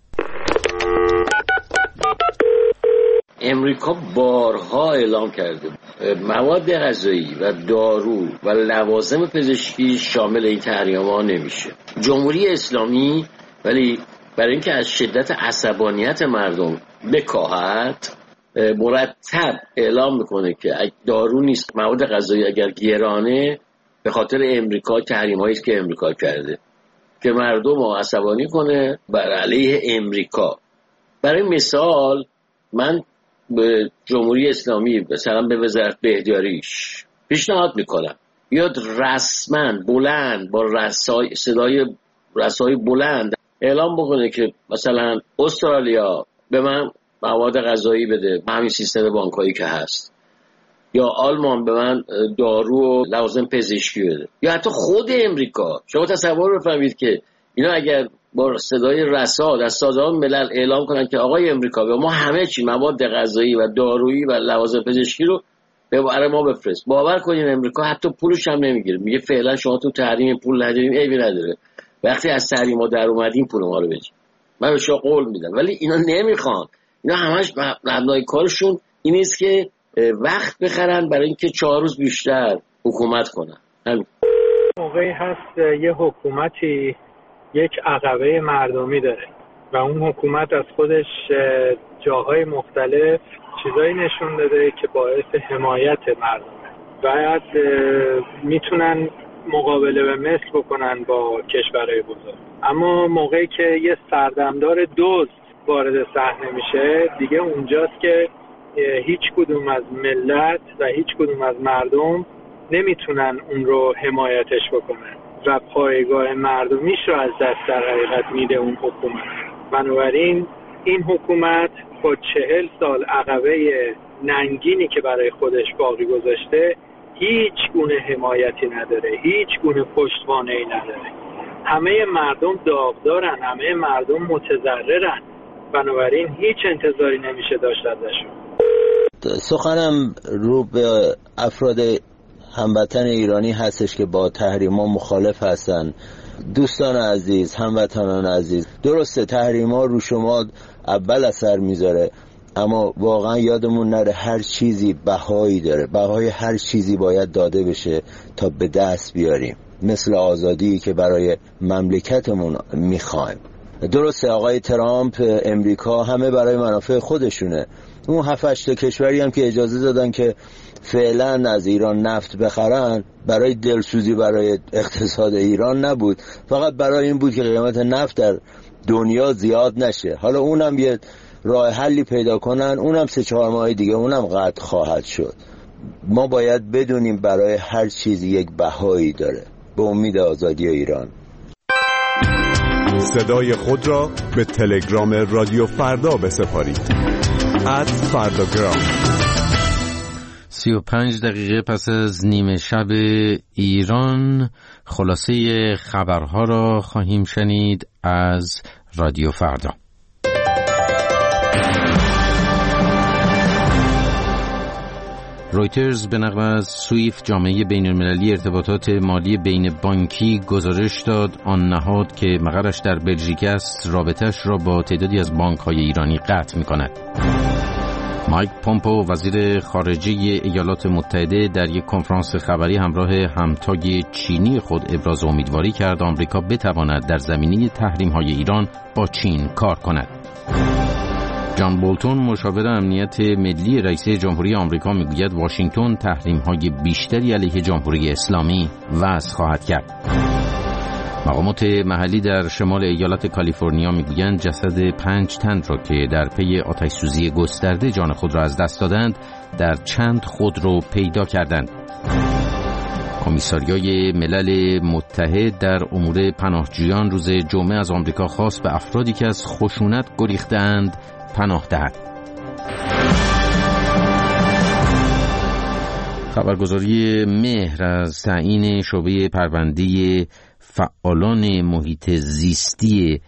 امریکا بارها اعلام کرده مواد غذایی و دارو و لوازم پزشکی شامل این تحریم‌ها نمیشه. جمهوری اسلامی ولی برای اینکه از شدت عصبانیت مردم بکاهد مرتب اعلام میکنه که دارو نیست، مواد غذایی اگر گرانه به خاطر امریکا تحریم‌هایی است که امریکا کرده که مردم رو عصبانی کنه بر علیه امریکا. برای مثال من به جمهوری اسلامی مثلا به وزارت بهداریش پیشنهاد میکنم بیاد رسما بلند با رسای صدای رسای بلند اعلام بکنه که مثلا استرالیا به من مواد غذایی بده، همین سیستم بانکایی که هست، یا آلمان به من دارو و لوازم پزشکی بده، یا حتی خود امریکا. شما تصور بفرمایید که اینا اگر با صدای رسا در سازمان ملل اعلام کنن که آقای امریکا به ما همه چی مواد غذایی و دارویی و لوازم پزشکی رو به برای ما بفرست، باور کنین امریکا حتی پولش هم نمیگیره، میگه فعلا شما تو تحریم پول نداریم، عیبی نداره، وقتی از تحریم ما در اومدیم پول ما رو بدید، من به شما قول میدم. ولی اینا نمیخوان. اینا همش مبنای کارشون این است که وقت بخرن برای اینکه چهار روز بیشتر حکومت کنن. همین موقعی هست یه حکومتی یک عقبه مردمی داره و اون حکومت از خودش جاهای مختلف چیزایی نشون داده که باعث حمایت مردمه. بعد میتونن مقابله به مثل بکنن با کشورهای بزرگ، اما موقعی که یه سردمدار دزد وارد صحنه میشه دیگه اونجاست که هیچ کدوم از ملت و هیچ کدوم از مردم نمیتونن اون رو حمایتش بکنن و پایگاه مردمیش رو از دست در حقیقت میده اون حکومت. بنابراین این حکومت با چهل سال عقبه ننگینی که برای خودش باقی گذاشته هیچ گونه حمایتی نداره، هیچ گونه پشتوانه‌ای نداره. همه مردم داغدارن، همه مردم متضررن، بنابراین هیچ انتظاری نمیشه داشت ازشون. سخنم رو به افراد هموطن ایرانی هستش که با تحریما مخالف هستن. دوستان عزیز، هموطنان عزیز، درسته تحریما رو شما اول اثر میذاره، اما واقعا یادمون نره هر چیزی بهایی داره، بهای هر چیزی باید داده بشه تا به دست بیاریم، مثل آزادی که برای مملکتمون میخوایم. درسته آقای ترامپ، امریکا همه برای منافع خودشونه. اون هفت هشت کشوری هم که اجازه دادن که فعلا از ایران نفت بخرن برای دلسوزی برای اقتصاد ایران نبود، فقط برای این بود که قیمت نفت در دنیا زیاد نشه. حالا اونم یه راه حلی پیدا کنن، اونم سه چهار ماه دیگه اونم قطع خواهد شد. ما باید بدونیم برای هر چیزی یک بهایی داره. به امید آزادی ایران. صدای خود را به تلگرام رادیو فردا بسپارید. ات فرداگرام. سی و پنج دقیقه پس از نیمه شب ایران خلاصه خبرها را خواهیم شنید از رادیو فردا. رویترز به نقل از سویفت، جامعه بین‌المللی ارتباطات مالی بین بانکی، گزارش داد آن نهاد که مقرش در بلژیک است رابطه‌اش را با تعدادی از بانک‌های ایرانی قطع می‌کند. مایک پومپو، وزیر خارجه ایالات متحده، در یک کنفرانس خبری همراه همتای چینی خود ابراز امیدواری کرد آمریکا بتواند در زمینه تحریم‌های ایران با چین کار کند. جان بولتون، مشاور امنیت ملی رئیس جمهوری آمریکا، میگوید واشنگتن تحریم‌های بیشتری علیه جمهوری اسلامی وضع خواهد کرد. مقامات محلی در شمال ایالت کالیفرنیا میگویند جسد پنج تن را که در پی آتش‌سوزی گسترده جان خود را از دست دادند در چند خودرو پیدا کردند. کمیساریای ملل متحد در امور پناهجویان روز جمعه از آمریکا خواست به افرادی که از خشونت گریختند پناه دهد. خبرگزاری مهر از تعیین شعبه پرونده فعالان محیط زیستی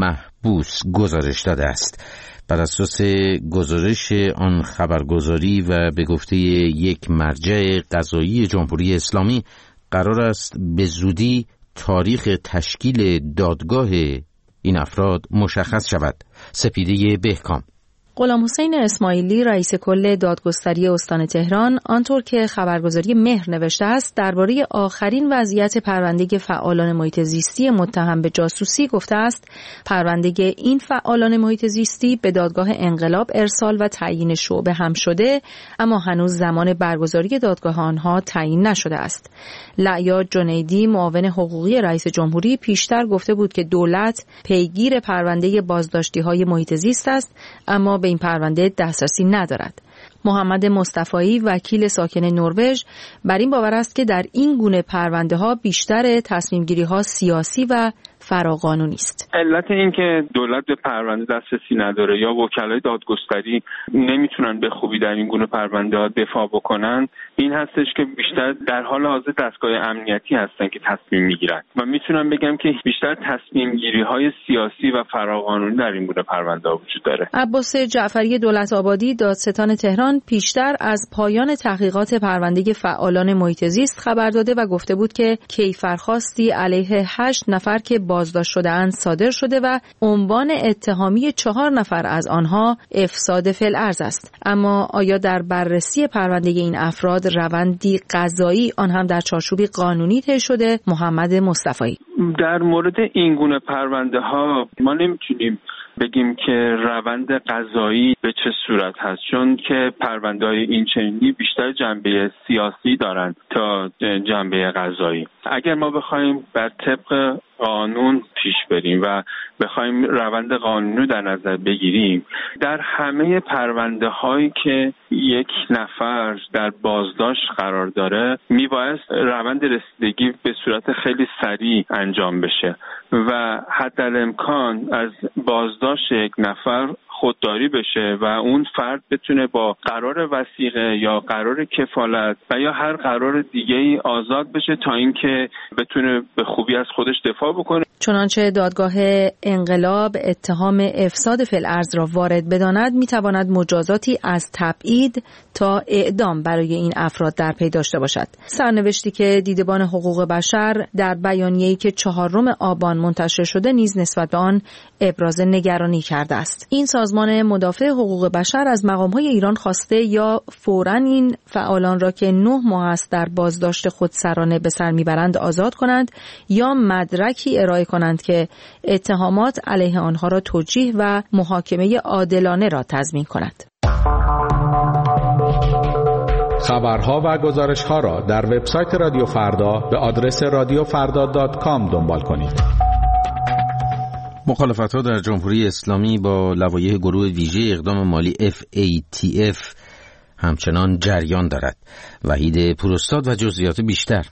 محبوس گزارش داده است. بر اساس گزارش آن خبرگزاری و به گفته یک مرجع قضایی جمهوری اسلامی، قرار است به زودی تاریخ تشکیل دادگاه این افراد مشخص شود. سپیده بهکام. غلام حسین اسماعیلی، رئیس کل دادگستری استان تهران، آنطور که خبرگزاری مهر نوشته است، درباره آخرین وضعیت پرونده فعالان محیط زیستی متهم به جاسوسی گفته است پرونده این فعالان محیط زیستی به دادگاه انقلاب ارسال و تعیین شعبه هم شده، اما هنوز زمان برگزاری دادگاه آنها تعیین نشده است. لعیا جنیدی، معاون حقوقی رئیس جمهوری، پیشتر گفته بود که دولت پیگیر پرونده بازداشتی‌های محیط زیست است، اما به این پرونده دسترسی ندارد. محمد مصطفایی، وکیل ساکن نروژ، بر این باور است که در این گونه پرونده ها بیشتر تصمیم گیری ها سیاسی و فراقانونی است. علت این که دولت به پرونده دسترسی نداره یا وکلای دادگستری نمیتونن به خوبی در این گونه پرونده ها دفاع بکنن این هستش که بیشتر در حال حاضر دستگاه امنیتی هستن که تصمیم میگیرن و میتونم بگم که بیشتر تصمیم گیری های سیاسی و فراقانونی در این گونه پرونده ها وجود داره. عباس جعفری دولت آبادی، دادستان تهران، پیشتر از پایان تحقیقات پرونده فعالان محیط زیست خبر داده و گفته بود که کیفرخواستی علیه هشت نفر که بازداشت شده‌اند صادر شده و عنوان اتهامی چهار نفر از آنها افساد فی‌الارض است. اما آیا در بررسی پرونده این افراد روندی قضایی، آن هم در چارچوبی قانونی طی شده؟ محمد مصطفایی: در مورد این گونه پرونده ها ما نمیتونیم بگیم که روند قضایی به چه صورت هست، چون که پرونده‌های این چنینی بیشتر جنبه سیاسی دارند تا جنبه قضایی. اگر ما بخوایم بر طبق قانون پیش بریم و بخوایم روند قانونی در نظر بگیریم، در همه پرونده هایی که یک نفر در بازداشت قرار داره میبایست روند رسیدگی به صورت خیلی سریع انجام بشه و حدالامکان از بازداشت یک نفر خودداری بشه و اون فرد بتونه با قرار وثیقه یا قرار کفالت و یا هر قرار دیگه‌ای آزاد بشه تا اینکه بتونه به خوبی از خودش دفاع بکنه. چنانچه دادگاه انقلاب اتهام افساد فی‌الارض را وارد بداند، میتواند مجازاتی از تبعید تا اعدام برای این افراد در پی داشته باشد. سرنوشتی که دیدبان حقوق بشر در بیانیه‌ای که چهارم آبان منتشر شده نیز نسبت به آن ابراز نگرانی کرده است. این سازمان مدافع حقوق بشر از مقام‌های ایران خواسته یا فوراً این فعالان را که نه ماه است در بازداشت خودسرانه به سر میبرند آزاد کنند یا مدرکی ارائه کنند که اتهامات علیه آنها را توجیه و محاکمه عادلانه را تضمین کند. خبرها و گزارش‌ها را در وبسایت رادیو فردا به آدرس رادیو فردا دات کام دنبال کنید. مخالفت‌ها در جمهوری اسلامی با لوایح گروه ویژه اقدام مالی اف ای تی اف همچنان جریان دارد. وحید پوراستاد و جزئیات بیشتر.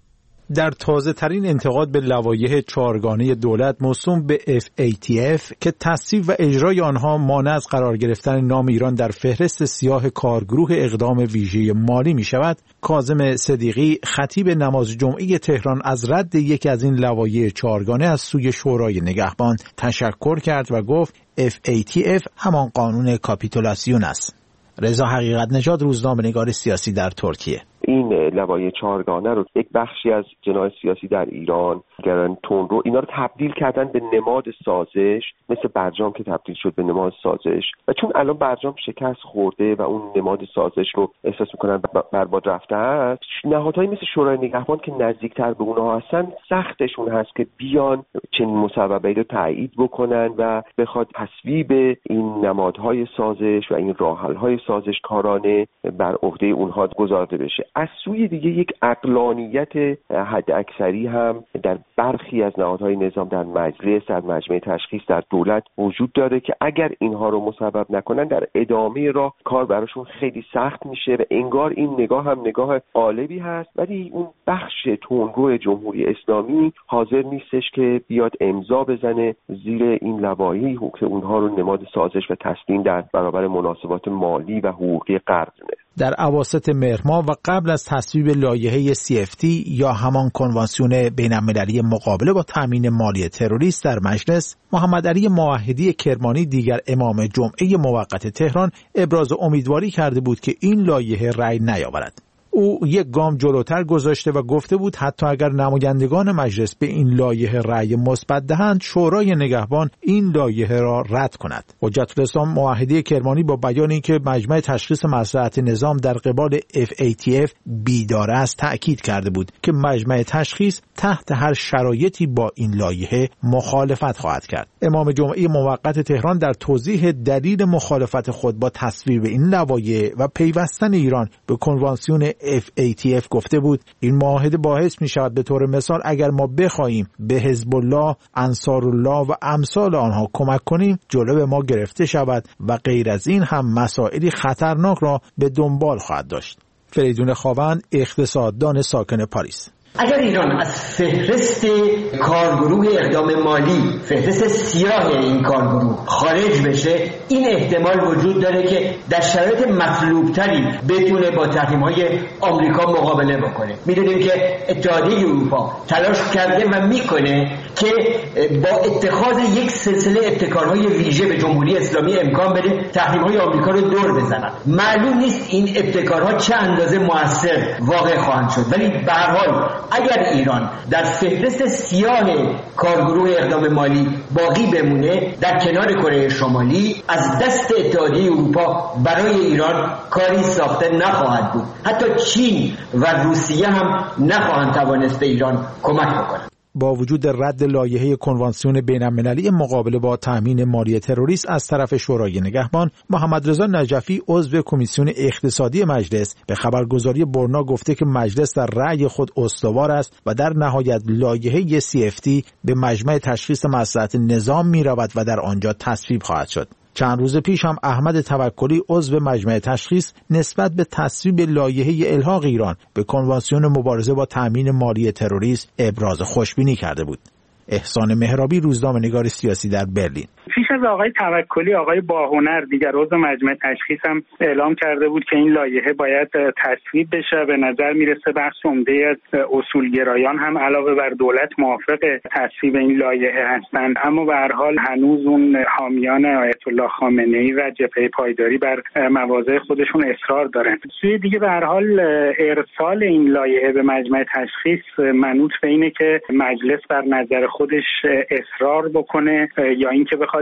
در تازه ترین انتقاد به لوایح چهارگانه دولت موسوم به اف ای تی اف که تصویب و اجرای آنها مانع از قرار گرفتن نام ایران در فهرست سیاه کارگروه اقدام ویژه مالی می شود، کاظم صدیقی خطیب نماز جمعه تهران از رد یکی از این لوایح چهارگانه از سوی شورای نگهبان تشکر کرد و گفت اف ای تی اف همان قانون کاپیتولاسیون است. رضا حقیقت نژاد، روزنامه‌نگار سیاسی در ترکیه. این لوایح چهارگانه رو یک بخشی از جناح سیاسی در ایران گران تندرو اینا رو تبدیل کردن به نماد سازش، مثل برجام که تبدیل شد به نماد سازش، و چون الان برجام شکست خورده و اون نماد سازش رو احساس میکنن برباد رفته است، نهادهایی مثل شورای نگهبان که نزدیکتر به اونها هستن سختشون هست که بیان چنین مصوبه‌ای رو تایید بکنن و بخواد تصویب این نمادهای سازش و این راه‌حل‌های سازشکارانه بر عهده اونها گذارده بشه. از سوی دیگه یک عقلانیت حد اکثری هم در برخی از نهادهای نظام، در مجلس، در مجمع تشخیص، در دولت وجود داره که اگر اینها رو مصوب نکنن در ادامه راه کار براشون خیلی سخت میشه و انگار این نگاه هم نگاه غالبی هست، ولی اون بخش تندرو جمهوری اسلامی حاضر نیستش که بیاد امضا بزنه زیر این لوایحی که اونها رو نماد سازش و تسلیم در برابر مناسبات مالی و حقوقی غرب دونه. در اواسط مهر ماه و قبل از تصویب لایحه سی اف تی یا همان کنوانسیون بین‌المللی مقابله با تامین مالی تروریست در مجلس، محمد علی موحدی کرمانی، دیگر امام جمعه موقت تهران، ابراز امیدواری کرده بود که این لایحه رأی نیاورد. او یک گام جلوتر گذاشته و گفته بود حتی اگر نمایندگان مجلس به این لایحه رأی مثبت دهند، شورای نگهبان این لایحه را رد کند. حجت الاسلام موحدی کرمانی با بیان اینکه مجمع تشخیص مصلحت نظام در قبال اف ای تی اف بیدار است، تأکید کرده بود که مجمع تشخیص تحت هر شرایطی با این لایحه مخالفت خواهد کرد. امام جمعه موقت تهران در توضیح دلیل مخالفت خود با تصویب این لوایح و پیوستن ایران به کنوانسیون اف ای تی اف گفته بود این معاهده باعث می شود به طور مثال اگر ما بخواهیم به حزب الله، انصارالله و امثال آنها کمک کنیم، جلو ما گرفته شود و غیر از این هم مسائلی خطرناک را به دنبال خواهد داشت. فریدون خاوند، اقتصاددان ساکن پاریس: اگر ایران از فهرست کارگروه اقدام مالی، فهرست سیاه این کارگروه خارج بشه، این احتمال وجود داره که در شرایط مطلوبتری بتونه با تحریم‌های آمریکا مقابله بکنه. می‌دونیم که اتحادیه اروپا تلاش کرده و میکنه که با اتخاذ یک سلسله ابتکارهای ویژه به جمهوری اسلامی امکان بده تحریم‌های آمریکا رو دور بزنن. معلوم نیست این ابتکارها چه اندازه مؤثر واقع خواهند شد، ولی به هر حال اگر ایران در فهرست سیاه کارگروه اقدام مالی باقی بمونه، در کنار کره شمالی، از دست اتحادیه اروپا برای ایران کاری ساخته نخواهد بود. حتی چین و روسیه هم نخواهند توانست به ایران کمک بکنند. با وجود رد لایحه کنوانسیون بین‌المللی مقابله با تامین مالی تروریست از طرف شورای نگهبان، محمد رضا نجفی عضو کمیسیون اقتصادی مجلس به خبرگزاری برنا گفته که مجلس در رأی خود استوار است و در نهایت لایحه سی اف تی به مجمع تشخیص مصلحت نظام می رود و در آنجا تصویب خواهد شد. چند روز پیش هم احمد توکلی عضو مجمع تشخیص نسبت به تصویب لایحه الحاق ایران به کنوانسیون مبارزه با تامین مالی تروریست ابراز خوشبینی کرده بود. احسان مهرابی، روزنامه‌نگار سیاسی در برلین: پیش از آقای توکلی، آقای باهنر، دیگر عضو مجمع تشخیص، هم اعلام کرده بود که این لایحه باید تصویب بشه. به نظر میرسه بخش عمده از اصولگرایان هم علاوه بر دولت موافق تصویب این لایحه هستند، اما به هر حال هنوز اون حامیان آیت الله خامنه‌ای و جبهه پایداری بر مواضع خودشون اصرار دارن. سوی دیگه به هر حال ارسال این لایحه به مجمع تشخیص منوط به اینه که مجلس بر نظر خودش اصرار بکنه یا اینکه بخواد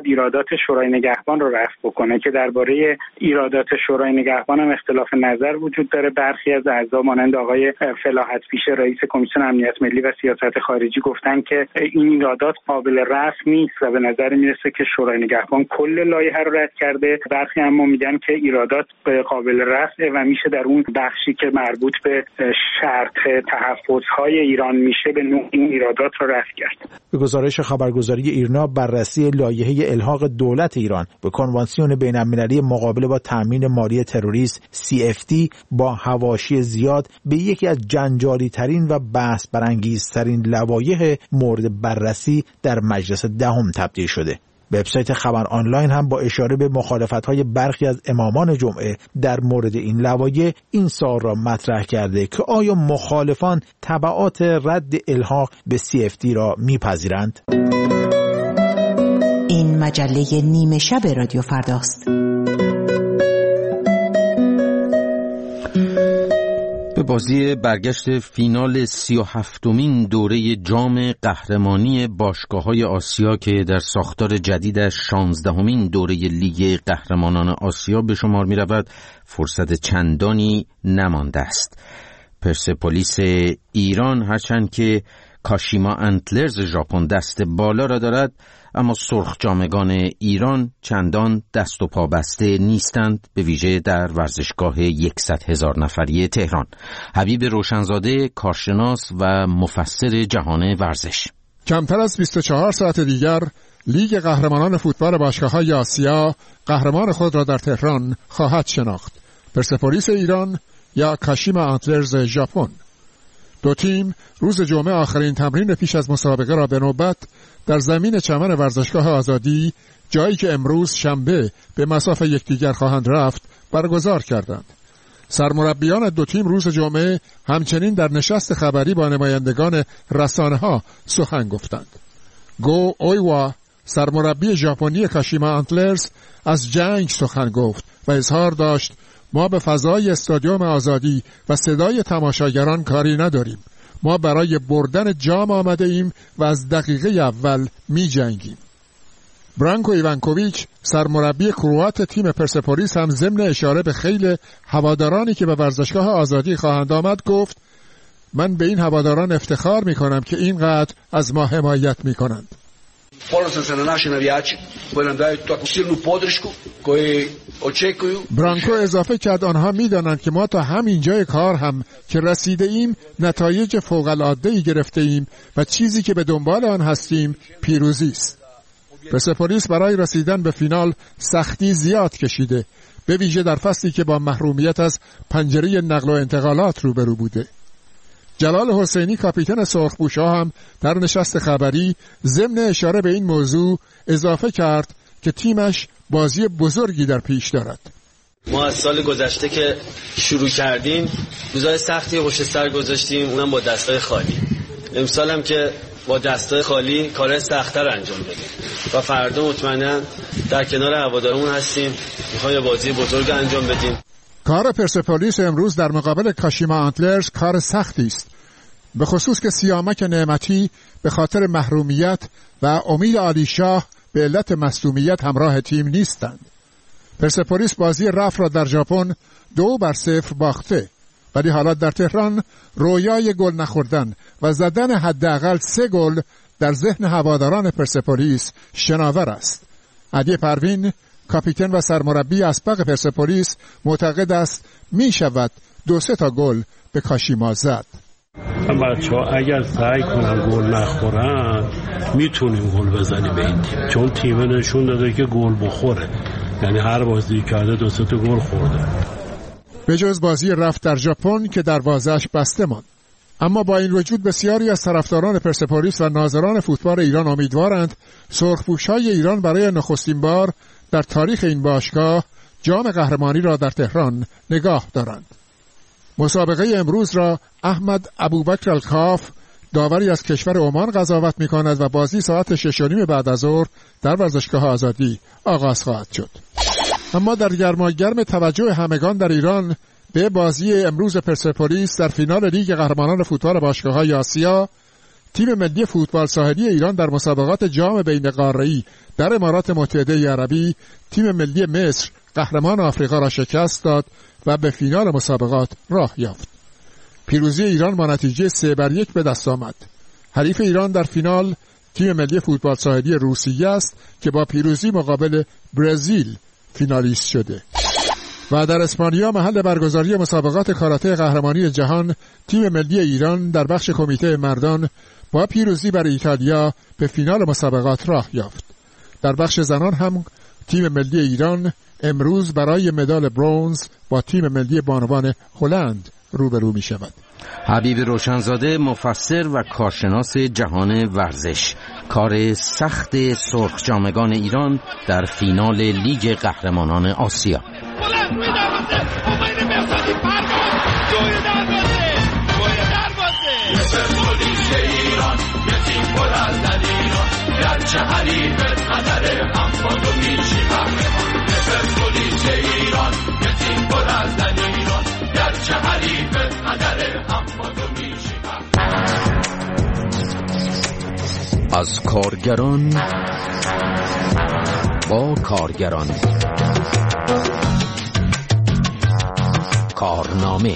میخواد ایرادات شورای نگهبان رو رفع بکنه که درباره ایرادات شورای نگهبان هم اختلاف نظر وجود داره. برخی از اعضا مانند آقای فلاحت پیشه رئیس کمیسیون امنیت ملی و سیاست خارجی گفتن که این ایرادات قابل رفع نیست و به نظر میرسه که شورای نگهبان کل لایحه رو رد کرده. برخی اما میگن که ایرادات قابل رفعه و میشه در اون بخشی که مربوط به شرط تحفظهای ایران میشه به نوع این ایرادات رو رفع کرد. به گزارش خبرگزاری ایرنا، بررسی لایحه الحاق دولت ایران به کنوانسیون بین‌المللی مقابله با تامین مالی تروریسم سی اف تی با حواشی زیاد به یکی از جنجالی ترین و بحث برانگیزترین لوایح مورد بررسی در مجلس دهم تبدیل شده. وبسایت خبر آنلاین هم با اشاره به مخالفت‌های برخی از امامان جمعه در مورد این لوایح این سوال را مطرح کرده که آیا مخالفان تبعات رد الحاق به سی اف تی را میپذیرند؟ این مجله نیمه شب رادیو فرداست. به بازی برگشت فینال سی و هفتمین دوره جام قهرمانی باشگاه‌های آسیا که در ساختار جدیدش شانزدهمین دوره لیگ قهرمانان آسیا به شمار می‌رود، فرصت چندانی نمانده است. پرسپولیس ایران هرچند که کاشیما انتلرز ژاپن دست بالا را دارد، اما سرخ جامگان ایران چندان دست و پا بسته نیستند، به ویژه در ورزشگاه یکصد هزار نفری تهران. حبیب روشنزاده، کارشناس و مفسر جهان ورزش: کمتر از بیست و چهار ساعت دیگر لیگ قهرمانان فوتبال باشگاه‌های آسیا قهرمان خود را در تهران خواهد شناخت: پرسپولیس ایران یا کاشیما انتلرز ژاپن. دو تیم روز جمعه آخرین تمرین پیش از مسابقه را به نوبت در زمین چمن ورزشگاه آزادی، جایی که امروز شنبه به مسافه یکدیگر خواهند رفت، برگزار کردند. سرمربیان دو تیم روز جمعه همچنین در نشست خبری با نمایندگان رسانه‌ها سخن گفتند. گو اویوا، سرمربی ژاپنی کاشیما انتلرز، از جنگ سخن گفت و اظهار داشت ما به فضای استادیوم آزادی و صدای تماشاگران کاری نداریم. ما برای بردن جام آمده ایم و از دقیقه اول می جنگیم. برانکو ایوانکوویچ، سرمربی کروات تیم پرسپولیس، هم ضمن اشاره به خیل هوادارانی که به ورزشگاه آزادی خواهند آمد گفت من به این هواداران افتخار می کنم که اینقدر از ما حمایت می کنند. برانکو اضافه کرد آنها می‌دانند که ما تا همین جای کار هم که رسیده ایم نتایج فوق‌العاده‌ای گرفته ایم و چیزی که به دنبال آن هستیم پیروزی است. پرسپولیس برای رسیدن به فینال سختی زیاد کشیده، به ویژه در فصلی که با محرومیت از پنجره نقل و انتقالات روبرو بوده. جلال حسینی، کاپیتان سرخپوش‌ها، هم در نشست خبری ضمن اشاره به این موضوع اضافه کرد که تیمش بازی بزرگی در پیش دارد. ما از سال گذشته که شروع کردیم روزای سختی پشت سر گذاشتیم، اونم با دستای خالی. امسال هم که با دستای خالی کار سخت‌تر انجام بدیم و فردا مطمئنا در کنار هوادارمون هستیم، می‌خوایم بازی بزرگ انجام بدیم. کار پرسپولیس امروز در مقابل کاشیما انتلرز کار سختی است، به خصوص که سیامک نعمتی به خاطر محرومیت و امید علیشاه به علت مصدومیت همراه تیم نیستند. پرسپولیس بازی رفع را در ژاپن دو بر صفر باخته، ولی حالا در تهران رویای گل نخوردن و زدن حداقل سه گل در ذهن هواداران پرسپولیس شناور است. علی پروین، کاپیتان و سرمربی اسبق پرسپولیس، معتقد است می شود دو سه تا گل به کاشیما زد. بچه ها اگر سعی کنن گل نخورن میتونیم گل بزنیم به این تیم، چون تیم نشون داده که گل بخوره، یعنی هر بازی کرده دو سه تا گل خورده. به جز بازی رفت در ژاپن که دروازه‌اش بسته ماند. اما با این وجود بسیاری از طرفداران پرسپولیس و ناظران فوتبال ایران امیدوارند سرخپوش‌های ایران برای نخستین بار در تاریخ این باشگاه جام قهرمانی را در تهران نگاه دارند. مسابقه امروز را احمد ابوبکر الکاف، داوری از کشور عمان، قضاوت می‌کند و بازی ساعت شش و نیم بعد از ظهر در ورزشگاه آزادی آغاز خواهد شد. اما در گرماگرم توجه همگان در ایران به بازی امروز پرسپولیس در فینال لیگ قهرمانان فوتبال باشگاه‌های آسیا، تیم ملی فوتبال ساحلی ایران در مسابقات جام بین قاره‌ای در امارات متحده عربی تیم ملی مصر قهرمان آفریقا را شکست داد و به فینال مسابقات راه یافت. پیروزی ایران با نتیجه سه بر یک به دست آمد. حریف ایران در فینال تیم ملی فوتبال ساحلی روسیه است که با پیروزی مقابل برزیل فینالیست شده. و در اسپانیا محل برگزاری مسابقات کاراته قهرمانی جهان تیم ملی ایران در بخش کمیته مردان با پیروزی بر ایتالیا به فینال مسابقات راه یافت. در بخش زنان هم تیم ملی ایران امروز برای مدال برنز با تیم ملی بانوان هلند روبرو می شود. حبیب روشنزاده، مفسر و کارشناس جهان ورزش، کار سخت سرخ جامگان ایران در فینال لیگ قهرمانان آسیا. از کارگران با کارگران، کارنامه.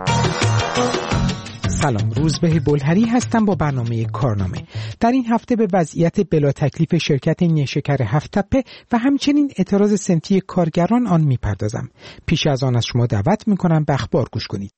سلام، روزبه بلهری هستم با برنامه کارنامه. در این هفته به وضعیت بلا تکلیف شرکت نیشکر هفت‌تپه و همچنین اعتراض صنفی کارگران آن میپردازم. پیش از آن از شما دعوت میکنم به اخبار گوش کنید.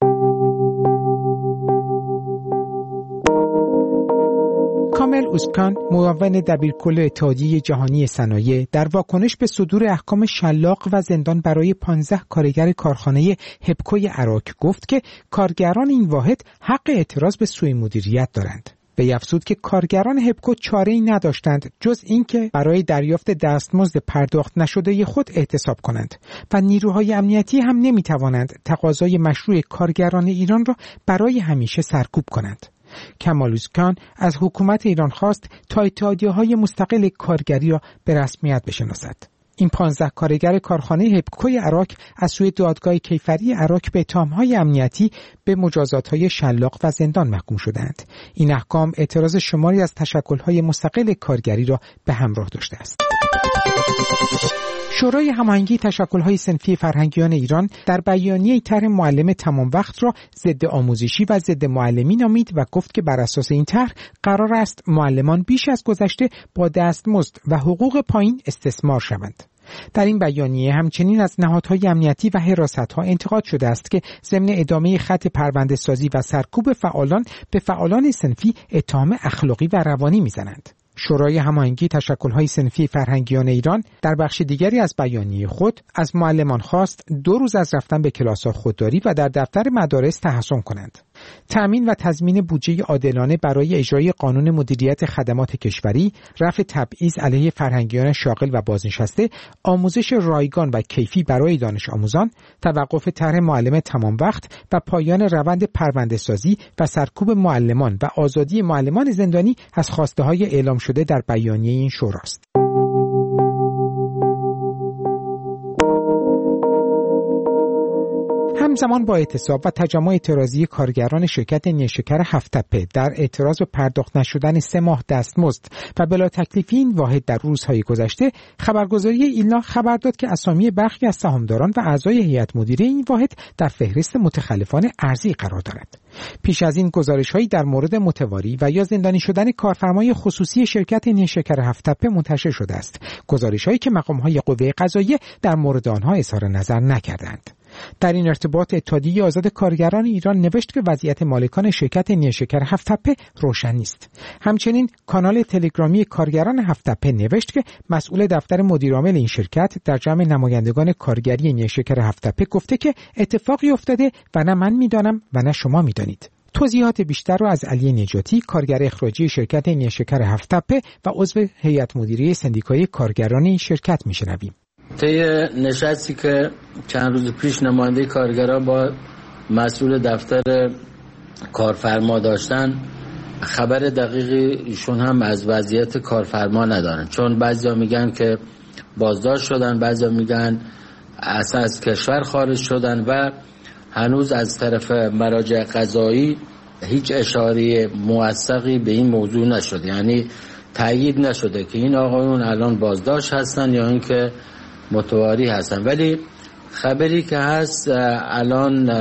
کامل اوسکان، معاون دبیرکل اتحادیه جهانی صنایع، در واکنش به صدور احکام شلاق و زندان برای پانزده کارگر کارخانه هپکوی عراق گفت که کارگران این واحد حق اعتراض به سوء مدیریت دارند. وی افزود که کارگران هپکو چاره‌ای نداشتند جز اینکه برای دریافت دستمزد پرداخت نشده خود اعتصاب کنند و نیروهای امنیتی هم نمی‌توانند تقاضای مشروع کارگران ایران را برای همیشه سرکوب کنند. کمال اوسکان از حکومت ایران خواست تا اتحادیه‌های مستقل کارگری را به رسمیت بشناسد. این پانزده کارگر کارخانه هپکوی عراق از سوی دادگاه کیفری عراق به اتهام‌های امنیتی به مجازات‌های شلاق و زندان محکوم شدند. این احکام اعتراض شماری از تشکل‌های مستقل کارگری را به همراه داشته است. شورای هماهنگی تشکل‌های صنفی فرهنگیان ایران در بیانیه طرح معلم تمام وقت را ضد آموزشی و ضد معلمی نامید و گفت که بر اساس این طرح قرار است معلمان بیش از گذشته با دستمزد و حقوق پایین استثمار شوند. در این بیانیه همچنین از نهادهای امنیتی و حراست‌ها انتقاد شده است که ضمن ادامه خط پرونده سازی و سرکوب فعالان به فعالان صنفی اتهام اخلاقی و روانی می‌زنند. شورای هماهنگی تشکل‌های صنفی فرهنگیان ایران در بخش دیگری از بیانیه خود از معلمان خواست دو روز از رفتن به کلاس‌ها خودداری و در دفتر مدارس تحصن کنند. تأمین و تضمین بودجه عادلانه برای اجرای قانون مدیریت خدمات کشوری، رفع تبعیض علیه فرهنگیان شاغل و بازنشسته، آموزش رایگان و کیفی برای دانش آموزان، توقف طرح معلم تمام وقت و پایان روند پرونده سازی و سرکوب معلمان و آزادی معلمان زندانی از خواسته‌های اعلام شده در بیانیه این شوراست. همزمان با اعتصاب و تجمع اعتراضی کارگران شرکت نیشکر هفت‌تپه در اعتراض به پرداخت نشدن سه ماه دستمزد و بلا تکلیفی این واحد در روزهای گذشته، خبرگزاری ایلنا خبر داد که اسامی برخی از سهامداران و اعضای هیئت مدیره این واحد در فهرست متخلفان ارضی قرار دارد. پیش از این گزارش‌هایی در مورد متواری و یا زندانی شدن کارفرمای خصوصی شرکت نیشکر هفت‌تپه منتشر شده است. گزارش‌هایی که مقام‌های قوه قضاییه در مورد آنها اظهار نظر نکردند. در این ارتباط اتحادیه آزاد کارگران ایران نوشت که وضعیت مالکان شرکت نیشکر هفت‌تپه روشن نیست. همچنین کانال تلگرامی کارگران هفت‌تپه نوشت که مسئول دفتر مدیرعامل این شرکت در جمع نمایندگان کارگری نیشکر هفت‌تپه گفته که اتفاقی افتاده و نه من میدانم و نه شما میدانید. توضیحات بیشتر را از علی نجاتی، کارگر اخراجی شرکت نیشکر هفت‌تپه و عضو هیئت مدیره سندیکای کارگران این شرکت میشنویم. طی نشستی که چند روز پیش نماینده کارگران با مسئول دفتر کارفرما داشتن، خبر دقیقی ایشون هم از وضعیت کارفرما ندارن، چون بعضیا میگن که بازداشت شدن، بعضیا میگن اصلا از کشور خارج شدن و هنوز از طرف مراجع قضایی هیچ اشاره موثقی به این موضوع نشده، یعنی تایید نشده که این آقایون الان بازداشت هستن یا اینکه متواری هستن. ولی خبری که هست الان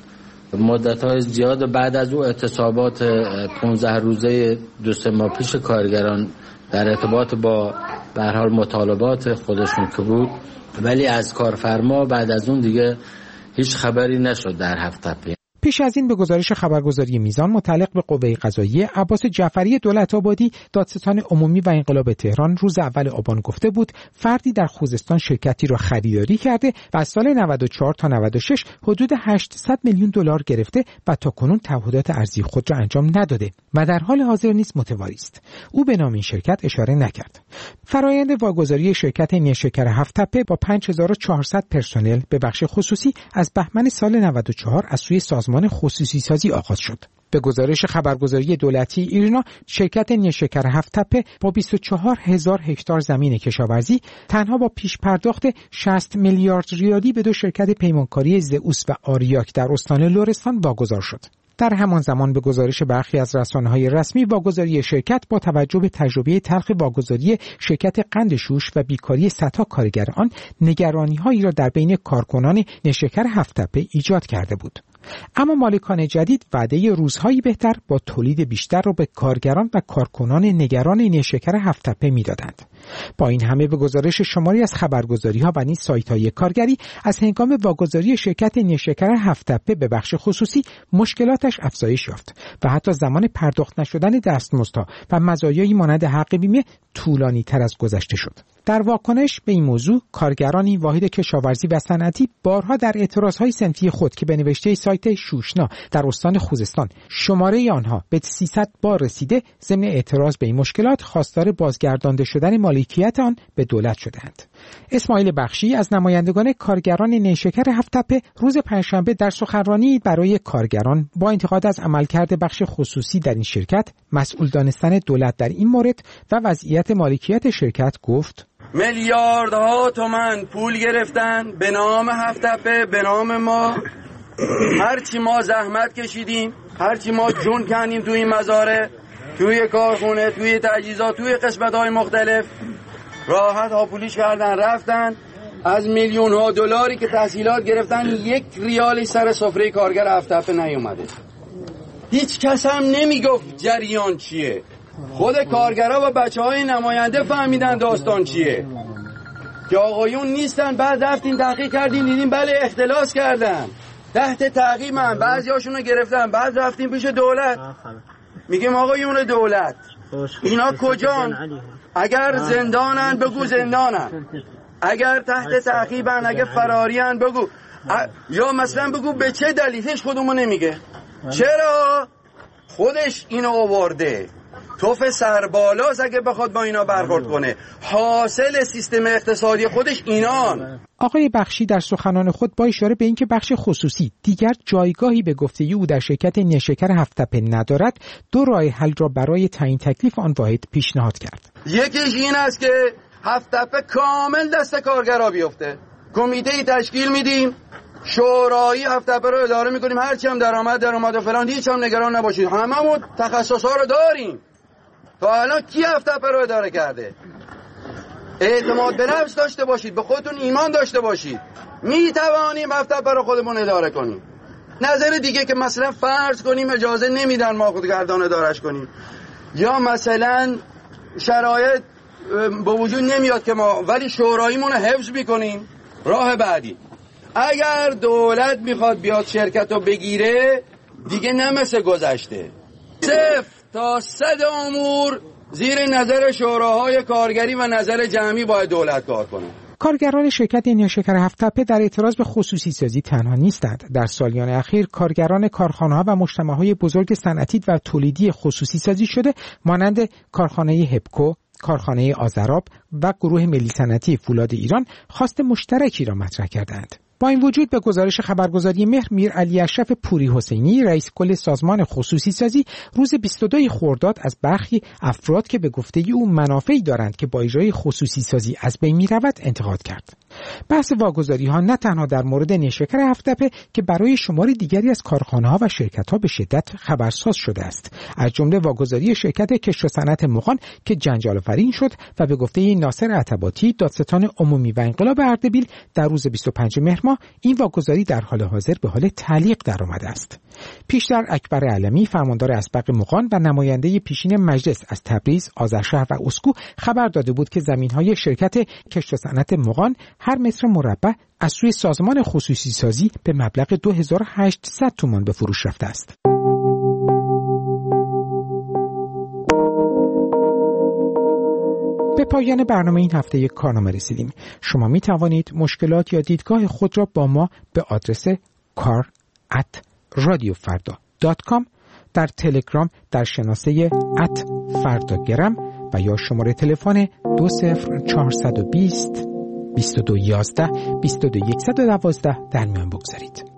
مدت‌های زیاد بعد از او اعتصابات پانزده روزه دو سه ماه پیش کارگران در ارتباط با به هر حال مطالبات خودشون که بود، ولی از کارفرما بعد از اون دیگه هیچ خبری نشد در هفت تپه. پیش از این به گزارش خبرگزاری میزان متعلق به قوه قضاییه، عباس جعفری دولت‌آبادی دادستان عمومی و انقلاب تهران روز اول آبان گفته بود فردی در خوزستان شرکتی را خریداری کرده و از سال نود و چهار تا نود و شش حدود هشتصد میلیون دلار گرفته و تاکنون تعهدات ارزی خود را انجام نداده و در حال حاضر نیز متواری است. او به نام این شرکت اشاره نکرد. فرایند واگذاری شرکت نیشکر هفت تپه با پنج هزار و چهارصد پرسنل به بخش خصوصی از بهمن سال نود و چهار از سوی سازمان خصوصی سازی آغاز شد. به گزارش خبرگزاری دولتی ایرنا، شرکت نیشکر هفت تپه با بیست و چهار هزار هکتار زمین کشاورزی تنها با پیش پرداخت شصت میلیارد ریالی به دو شرکت پیمانکاری زئوس و آریاک در استان لرستان واگذار شد. در همان زمان به گزارش برخی از رسانه‌های رسمی، واگذاری شرکت با توجه به تجربه تلخ واگذاری شرکت قند شوش و بیکاری صدها کارگر آن نگرانی‌هایی را در بین کارکنان نیشکر هفت تپه ایجاد کرده بود. اما مالکان جدید وعده روزهایی بهتر با تولید بیشتر را به کارگران و کارکنان نگران نیشکر هفت تپه می‌دادند. با این همه به گزارش شماری از خبرگزاری‌ها و نیز سایت‌های کارگری، از هنگام واگذاری شرکت نیشکر هفت تپه به بخش خصوصی مشکلاتش افزایش یافت و حتی زمان پرداخت نشدن دستمزدها و مزایایی مانند حق بیمه طولانی‌تر از گذشته شد. در واکنش به این موضوع، کارگرانی واحد کشاورزی و صنعتی بارها در اعتراضهای صنفی خود که به نوشته سایت شوشنا در استان خوزستان شماره آنها به سیصد بار رسیده، ضمن اعتراض به این مشکلات خواستار بازگردانده شدن مالکیت آن به دولت شدند. اسماعیل بخشی از نمایندگان کارگران نیشکر هفت تپه روز پنجشنبه در سخنرانی برای کارگران با انتقاد از عملکرد بخش خصوصی در این شرکت، مسئول دانستن دولت در این مورد و وضعیت مالکیت شرکت گفت: میلیاردها تومان پول گرفتن به نام هفت تپه، به نام ما. هرچی ما زحمت کشیدیم، هرچی ما جون کندیم توی این مزارع، توی کارخونه، توی تجهیزات، توی قسمت‌های مختلف، راحت ها پولیش کردن رفتن. از میلیون ها دلاری که تحصیلات گرفتن یک ریالی سر سفره کارگر هفت تپه نیومده. هیچ کس هم نمیگفت جریان چیه. خود کارگرها و بچه های نماینده فهمیدن داستان چیه که آقایون نیستن. بعد رفتین تحقیق کردین دیدین بله اختلاس کردن، تحت تعقیبن، بعضی هاشون رو گرفتن. بعد رفتیم پیش دولت، میگیم آقایون دولت اینا کجان؟ اگر زندانن بگو زندانن، اگر تحت تعقیبن، اگر فرارین بگو، یا مثلا بگو به چه دلیل. هیچ کدومو نمیگه. چرا؟ خودش اینو آورده، توف سربالاست اگه بخواد با اینا برخورد کنه. حاصل سیستم اقتصادی خودش اینان. آقای بخشی در سخنان خود با اشاره به اینکه بخش خصوصی دیگر جایگاهی به گفته او در شرکت نیشکر هفت تپه ندارد، دو راه حل را برای تعیین تکلیف آن واحد پیشنهاد کرد. یکیش این است که هفت تپه کامل دست کارگرا بیفته. کمیته تشکیل میدیم، شورایی هفت تپه رو اداره میکنیم، هرچی هم درآمد درآمد و فلان، هیچ هم نگران نباشید، هممون تخصصا رو داریم. تا الان کی هفت تپه رو اداره کرده؟ اعتماد به نفس داشته باشید، به خودتون ایمان داشته باشید. می توانیم هفت تپه رو خودمون اداره کنیم. نظر دیگه که مثلا فرض کنیم اجازه نمیدن ما خودگردان ادارش کنیم، یا مثلا شرایط به وجود نمیاد که ما ولی شوراییمون رو حفظ میکنیم. راه بعدی، اگر دولت میخواد بیاد شرکت رو بگیره، دیگه نه مثل گذشته صفر تا صد امور زیر نظر شوراهای کارگری و نظر جمعی باید دولت کار کنه. کارگران شرکت نیشکر هفت تپه در اعتراض به خصوصی سازی تنها نیستند. در سالیان اخیر کارگران کارخانه‌ها و مجتمع‌های بزرگ صنعتی و تولیدی خصوصی سازی شده مانند کارخانه هپکو، کارخانه آذراب و گروه ملی صنعتی فولاد ایران خواست مشترکی را مطرح کردند. با این وجود به گزارش خبرگزاری مهر، میر علی اشرف پوری حسینی، رئیس کل سازمان خصوصی سازی، روز بیست و دو خرداد از برخی افراد که به گفته او منافعی دارند که با اجرای خصوصی سازی از بین می‌رود انتقاد کرد. بحث واگذاری ها نه تنها در مورد نیشکر هفت‌تپه که برای شمار دیگری از کارخانه ها و شرکت ها به شدت خبرساز شده است، از جمله واگذاری شرکت کشت و صنعت مغان که جنجال آفرین شد و به گفته ناصر عتباتی دادستان عمومی و انقلاب اردبیل در روز بیست و پنجم مهر ماه این واگذاری در حال حاضر به حال تعلیق درآمده است. پیشتر اکبر علمی فرماندار اسبق مغان و نماینده پیشین مجلس از تبریز، آذرشهر و اسکو خبر داده بود که زمین‌های شرکت کشت و صنعت مغان هر متر مربع از سوی سازمان خصوصی سازی به مبلغ دو هزار و هشتصد تومان به فروش رفته است. به پایان برنامه این هفته یک کارنامه رسیدیم. شما می توانید مشکلات یا دیدگاه خود را با ما به آدرس کار ات رادیو فردا دات کام، در تلگرام در شناسه ات فرداگرم و یا شماره تلفن دو صفر چهارصد و بیست بیست و دو یازده بیست و دو صد و دوازده در میان بگذارید.